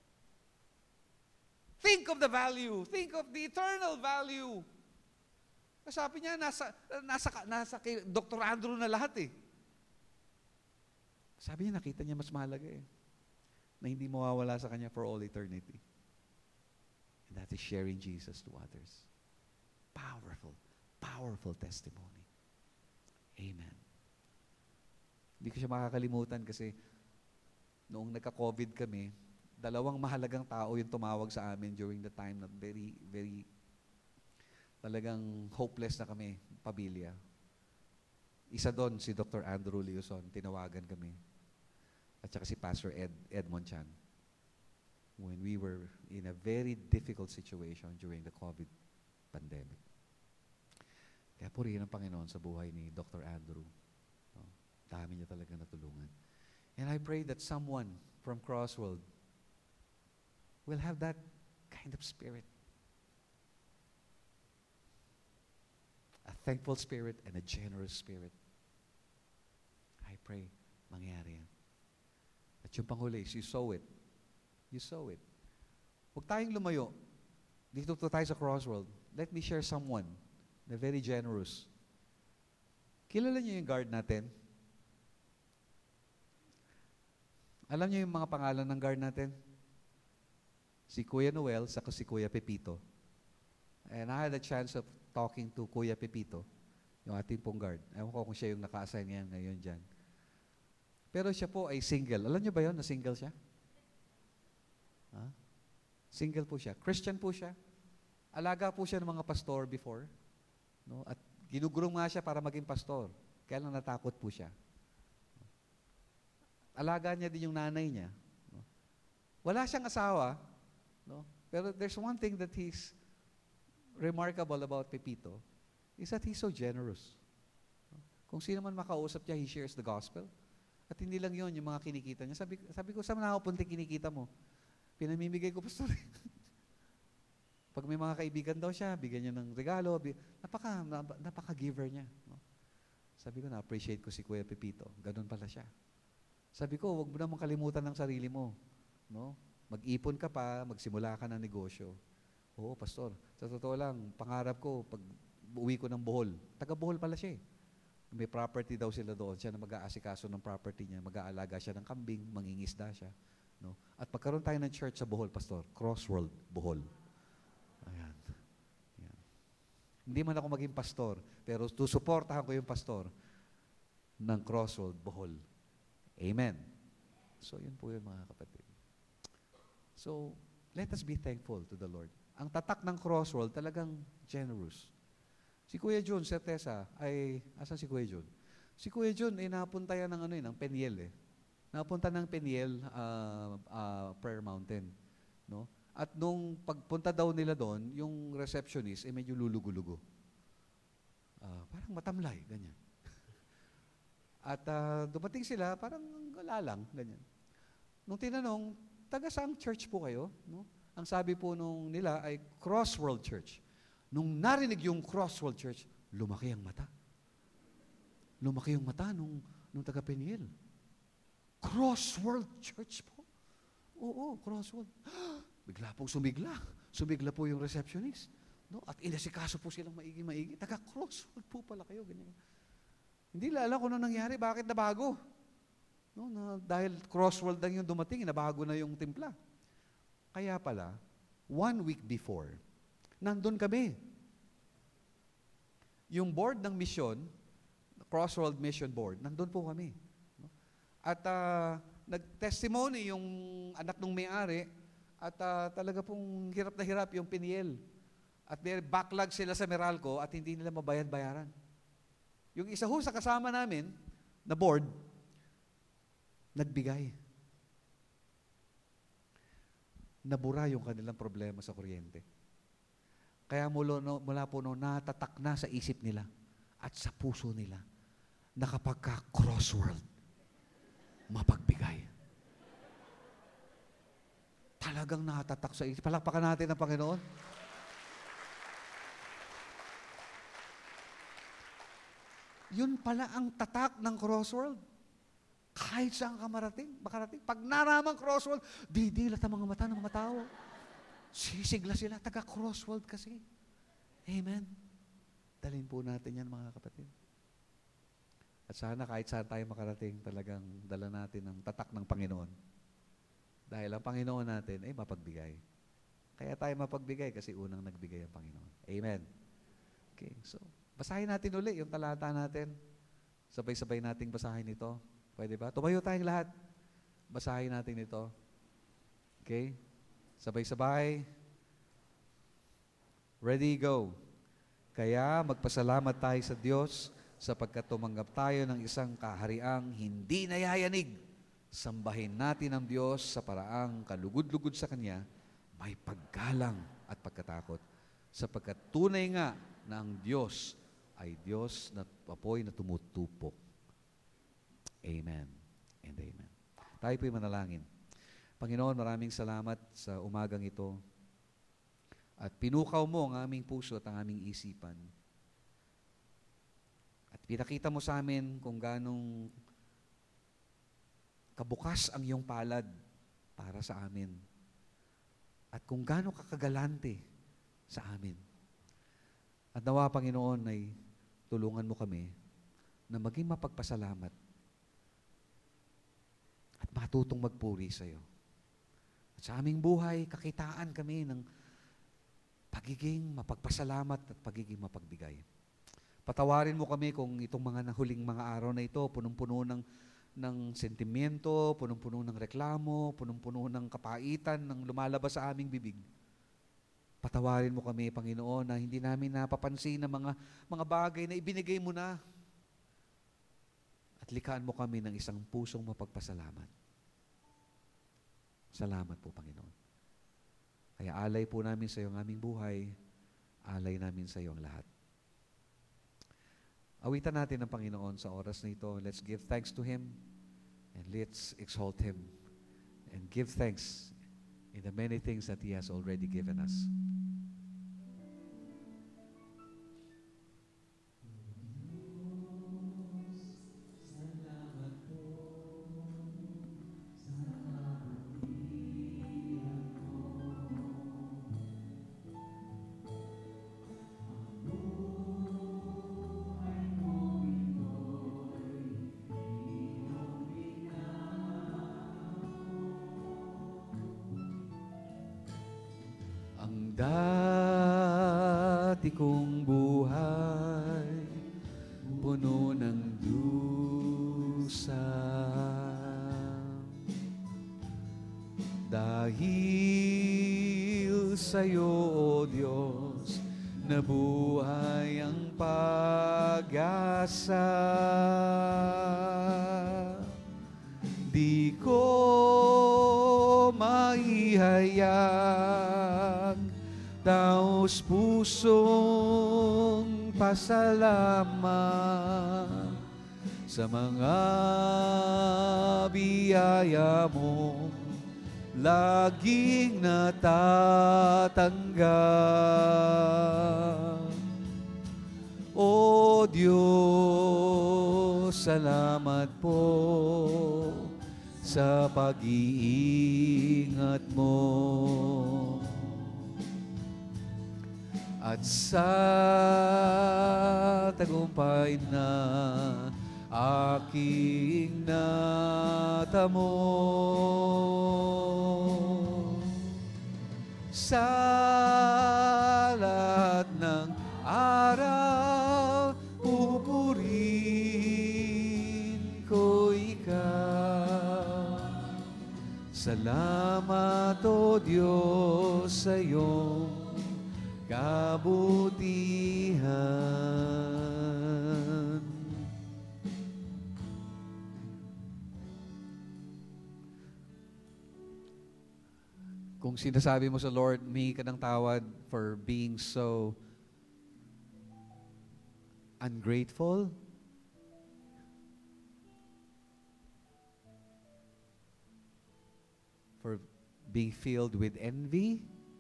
Think of the value. Think of the eternal value. Sabi niya, nasa kay Dr. Andrew na lahat eh. Sabi niya, nakita niya mas mahalaga na hindi mawawala sa kanya for all eternity. And that is sharing Jesus to others. Powerful testimony. Amen. Hindi ko siya makakalimutan kasi noong nagka-COVID kami, 2 mahalagang tao yung tumawag sa amin during the time na very, very talagang hopeless na kami, pamilya. Isa doon si Dr. Andrew Leoson, tinawagan kami. At saka si Pastor Edmond Chan. When we were in a very difficult situation during the COVID pandemic. Kaya purihin ang Panginoon sa buhay ni Dr. Andrew. Dami niya talaga natulungan. And I pray that someone from Crossworld will have that kind of spirit. A thankful spirit and a generous spirit. I pray mangyari yan. At yung panghuli, you sow it. You sow it. Huwag tayong lumayo. Dito tayo sa Crossworld. Let me share someone na very generous. Kilala niyo yung guard natin? Alam niyo yung mga pangalan ng guard natin? Si Kuya Noel, saka si Kuya Pepito. And I had a chance of talking to Kuya Pepito, yung ating pong guard. Ewan ko kung siya yung naka-assign ngayon dyan. Pero siya po ay single. Alam niyo ba yun na single siya? Single po siya. Christian po siya. Alaga po siya ng mga pastor before. No? At ginugulong nga siya para maging pastor. Kaya lang natakot po siya. Alaga niya din yung nanay niya. No? Wala siyang asawa. No? Pero there's one thing that he's remarkable about Pepito is that he's so generous. No? Kung sino man makausap niya, he shares the gospel. At hindi lang yun, yung mga kinikita niya. Sabi ko, saan nakapunti kinikita mo? Pinamimigay ko, pastor. Pag may mga kaibigan daw siya, bigyan niya ng regalo. Napaka-giver niya. No? Sabi ko, na-appreciate ko si Kuya Pepito. Ganun pala siya. Sabi ko, huwag mo naman kalimutan ng sarili mo. No? Mag-ipon ka pa, magsimula ka ng negosyo. Oo, pastor. Sa totoo lang, pangarap ko, pag uwi ko ng Bohol, taga Bohol pala siya eh. May property daw sila doon. Siya na mag-aasikaso ng property niya. Mag-aalaga siya ng kambing, mangingisda siya. No? At pagkaroon tayo ng church sa Bohol, pastor, Crossworld, Bohol. Ayan. Ayan. Hindi man ako maging pastor, pero susuportahan ko yung pastor ng Crossworld, Bohol. Amen. So, yun po yun mga kapatid. So, let us be thankful to the Lord. Ang tatak ng Crossworld talagang generous. Si Kuya John, Certeza, asan si Kuya John? Si Kuya John, napunta yan ng Peniel eh. Napunta ng Peniel, Prayer Mountain. No? At nung pagpunta daw nila doon, yung receptionist, medyo lulugo-lugo. Parang matamlay, ganyan. At dumating sila, parang wala lang, ganyan. Nung tinanong, taga saang church po kayo? No? Ang sabi po nung nila ay Crossworld Church. Nung narinig yung Crossworld Church, lumaki ang mata. Lumaki yung mata nung taga Peniel. Crossworld Church po? Oo, Crossworld. Bigla pong sumigla. Sumigla po yung receptionist. No? At inasikaso po silang maigi-maigi. Taga Crossworld po pala kayo. Ganyan. Hindi alam kung ano nangyari, bakit nabago. No, dahil Crossworld lang yung dumating, nabago na yung timpla. Kaya pala, 1 week before, nandun kami. Yung board ng mission, Crossworld Mission Board, nandun po kami. No? At nag-testimony yung anak ng may-ari at talaga pong hirap na hirap yung Peniel. At may backlog sila sa Meralco at hindi nila mabayad-bayaran. Yung isa ho sa kasama namin na board, nagbigay. Nabura yung kanilang problema sa kuryente. Kaya mula po noon, natatak na sa isip nila at sa puso nila na kapag ka-crossworld, mapagbigay. Talagang natatak sa isip. Palakpakan natin ang Panginoon. Yun pala ang tatak ng Crossworld. Kahit saan ka makarating. Pag naramang Crossworld, didilat ang mga mata ng mga tao. Sisigla sila, taga-Crossworld kasi. Amen. Dalhin po natin yan mga kapatid. At sana kahit saan tayo makarating, talagang dala natin ang tatak ng Panginoon. Dahil ang Panginoon natin ay mapagbigay. Kaya tayo mapagbigay kasi unang nagbigay ang Panginoon. Amen. Okay, so basahin natin uli yung talata natin. Sabay-sabay nating basahin ito. Pwede ba? Tumayo tayong lahat. Basahin natin ito. Okay? Sabay-sabay. Ready, go. Kaya magpasalamat tayo sa Diyos sapagkat tumanggap tayo ng isang kahariang hindi nayayanig. Sambahin natin ang Diyos sa paraang kalugod-lugod sa Kanya, may paggalang at pagkatakot. Sapagkat tunay nga na ang Diyos ay Diyos na apoy na tumutupok. Amen and amen. Tayo po'y manalangin. Panginoon, maraming salamat sa umagang ito. At pinukaw mo ang aming puso at ang aming isipan. At pinakita mo sa amin kung ganong kabukas ang iyong palad para sa amin. At kung gaano kakagalante sa amin. At nawa, Panginoon, ay tulungan mo kami na maging mapagpasalamat at matutong magpuri sa iyo. At sa aming buhay, kakitaan kami ng pagiging mapagpasalamat at pagiging mapagbigay. Patawarin mo kami kung itong mga nahuling mga araw na ito, punong-puno ng sentimiento, punong-puno ng reklamo, punong-puno ng kapaitan ng lumalabas sa aming bibig. Patawarin mo kami, Panginoon, na hindi namin napapansin ang mga bagay na ibinigay mo na. At likhaan mo kami ng isang pusong mapagpasalamat. Salamat po, Panginoon. Kaya alay po namin sa iyo ang aming buhay, alay namin sa iyo ang lahat. Awitan natin ang Panginoon sa oras na ito. Let's give thanks to Him and let's exalt Him and give thanks in the many things that He has already given us. dati kong buhay, puno ng dusa. Dahil sa'yo, O Diyos, nabuhay ang pag-asa. Di ko maihayag taos pusong pasalamat sa mga biyaya mo laging natatanggap. O Diyos, salamat po sa pag-iingat mo at sa tagumpay na aking natamo. Sa lahat ng araw, pupurihin ko ikaw. Salamat, O Diyos, sa iyong kabutihan. Kung sinasabi mo sa Lord, humingi ka ng tawad for being so ungrateful, for being filled with envy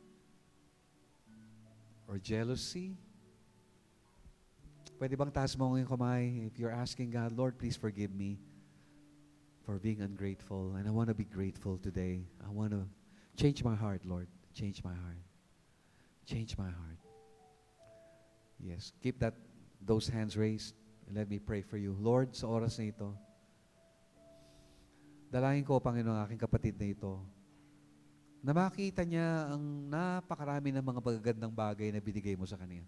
or jealousy, pwede bang taas mo yung kamay if you're asking God, Lord, please forgive me for being ungrateful, and I want to be grateful today. I want to change my heart, Lord. Change my heart. Change my heart. Yes, keep those hands raised. And let me pray for you. Lord, sa oras na ito, dalangin ko, Panginoon, aking kapatid na ito, na makita niya ang napakarami ng mga magagandang bagay na binigay mo sa kanya.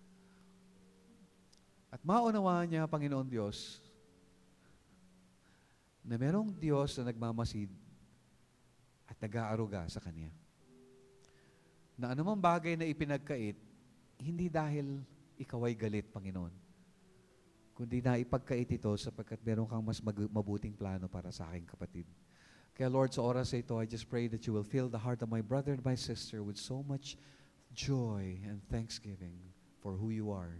At maunawaan niya, Panginoon Diyos, na merong Diyos na nagmamasid at nag-aaruga sa kanya. Na anumang bagay na ipinagkait, hindi dahil ikaw ay galit, Panginoon, kundi na ipagkait ito sapagkat meron kang mas mabuting plano para sa aking kapatid. Kaya Lord, sa oras na ito, I just pray that you will fill the heart of my brother and my sister with so much joy and thanksgiving for who you are.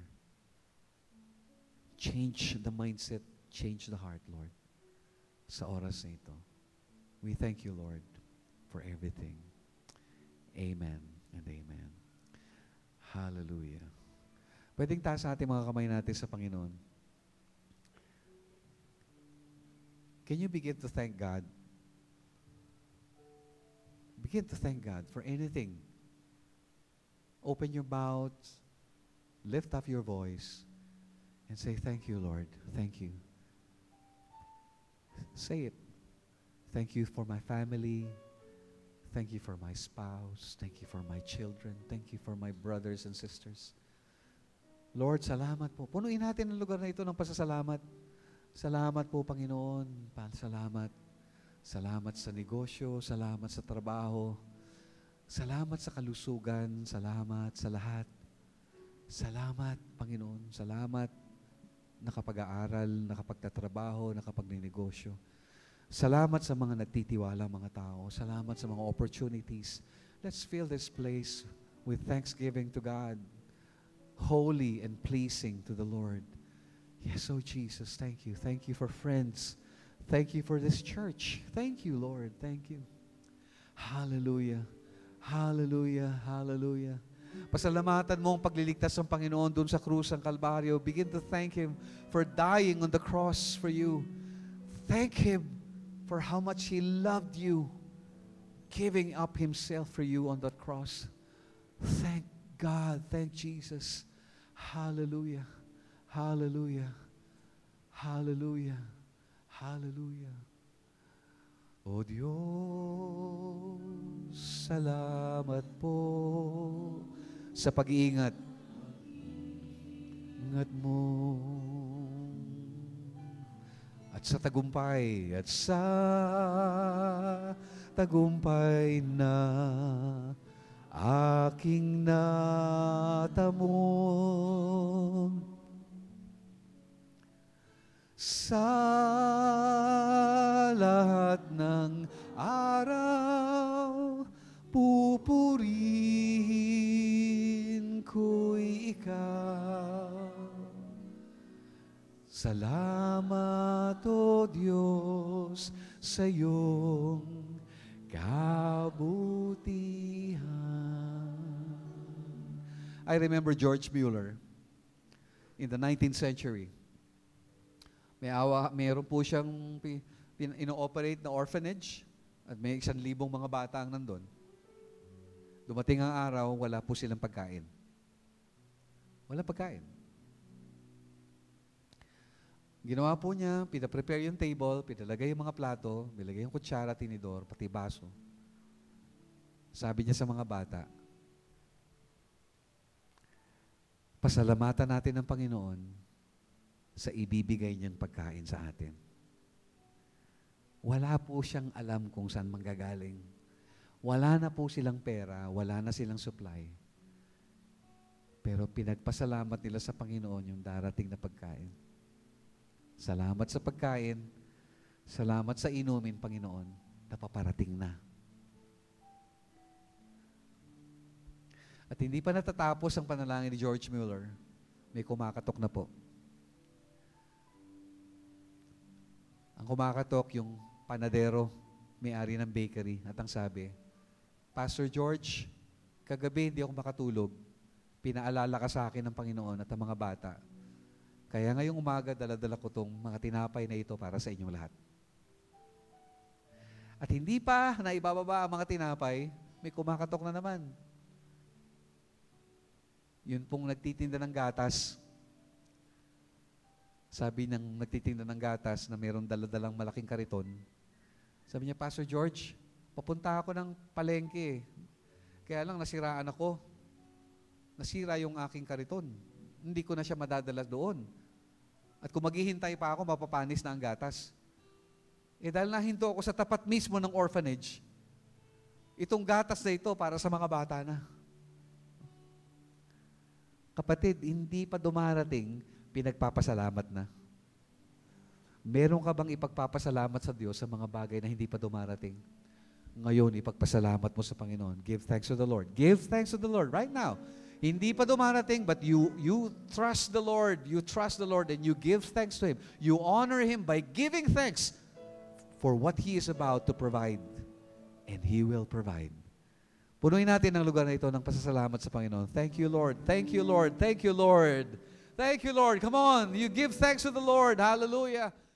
Change the mindset, change the heart, Lord, sa oras na ito. We thank you, Lord, for everything. Amen and amen. Hallelujah. Pwedeng taas natin mga kamay natin sa Panginoon. Can you begin to thank God? Begin to thank God for anything. Open your mouth, lift up your voice, and say, thank you, Lord. Thank you. Say it. Thank you for my family. Thank you for my spouse. Thank you for my children. Thank you for my brothers and sisters. Lord, salamat po. Punuin natin ang lugar na ito ng pasasalamat. Salamat po, Panginoon. Salamat. Salamat sa negosyo. Salamat sa trabaho. Salamat sa kalusugan. Salamat sa lahat. Salamat, Panginoon. Salamat nakapag-aaral, nakapagtatrabaho, nakapag-negosyo. Salamat sa mga nagtitiwala mga tao. Salamat sa mga opportunities. Let's fill this place with thanksgiving to God, holy and pleasing to the Lord. Yes, oh Jesus, thank you. Thank you for friends. Thank you for this church. Thank you, Lord. Thank you. Hallelujah. Hallelujah. Hallelujah. Pasalamatan mo ang pagliligtas ng Panginoon doon sa krus ng Kalbaryo. Begin to thank Him for dying on the cross for you. Thank Him for how much He loved you, giving up Himself for you on that cross. Thank God. Thank Jesus. Hallelujah. Hallelujah. Hallelujah. Hallelujah. O Diyos, salamat po sa pag-iingat. Ingat mo. At sa tagumpay, tagumpay na aking natamo. Sa lahat ng araw, pupurihin ko'y ikaw. Salamat, O Diyos, sa iyong kabutihan. I remember George Mueller in the 19th century. Mayroon po siyang ino-operate na orphanage at may 1,000 mga bata ang nandun. Dumating ang araw, wala po silang pagkain. Wala pagkain. Ginawa po niya, pinaprepare yung table, pinalagay yung mga plato, nilagay yung kutsara, tinidor, pati baso. Sabi niya sa mga bata, pasalamatan natin ng Panginoon sa ibibigay niyang pagkain sa atin. Wala po siyang alam kung saan manggagaling. Wala na po silang pera, wala na silang supply. Pero pinagpasalamat nila sa Panginoon yung darating na pagkain. Salamat sa pagkain, salamat sa inumin, Panginoon, na paparating na. At hindi pa natatapos ang panalangin ni George Mueller, may kumakatok na po. Ang kumakatok yung panadero, may-ari ng bakery, at ang sabi, Pastor George, kagabi hindi ako makatulog. Pinaalala ka sa akin ng Panginoon at ang mga bata. Kaya ngayong umaga, dala-dala ko itong mga tinapay na ito para sa inyong lahat. At hindi pa na ibababa ang mga tinapay, may kumakatok na naman. Yun pong nagtitinda ng gatas. Sabi ng nagtitinda ng gatas na mayroong daladalang malaking kariton. Sabi niya, Pastor George, papunta ako ng palengke. Kaya lang nasiraan ako. Nasira yung aking kariton. Hindi ko na siya madadala doon. At kung maghihintay pa ako, mapapanis na ang gatas. Dahil nahinto ako sa tapat mismo ng orphanage, itong gatas na ito para sa mga bata na. Kapatid, hindi pa dumarating, pinagpapasalamat na. Meron ka bang ipagpapasalamat sa Diyos sa mga bagay na hindi pa dumarating? Ngayon, ipagpasalamat mo sa Panginoon. Give thanks to the Lord. Give thanks to the Lord right now. Hindi pa dumarating, but you trust the Lord. You trust the Lord and you give thanks to Him. You honor Him by giving thanks for what He is about to provide. And He will provide. Punuin natin ang lugar na ito ng pasasalamat sa Panginoon. Thank you, Lord. Thank you, Lord. Thank you, Lord. Thank you, Lord. Come on. You give thanks to the Lord. Hallelujah.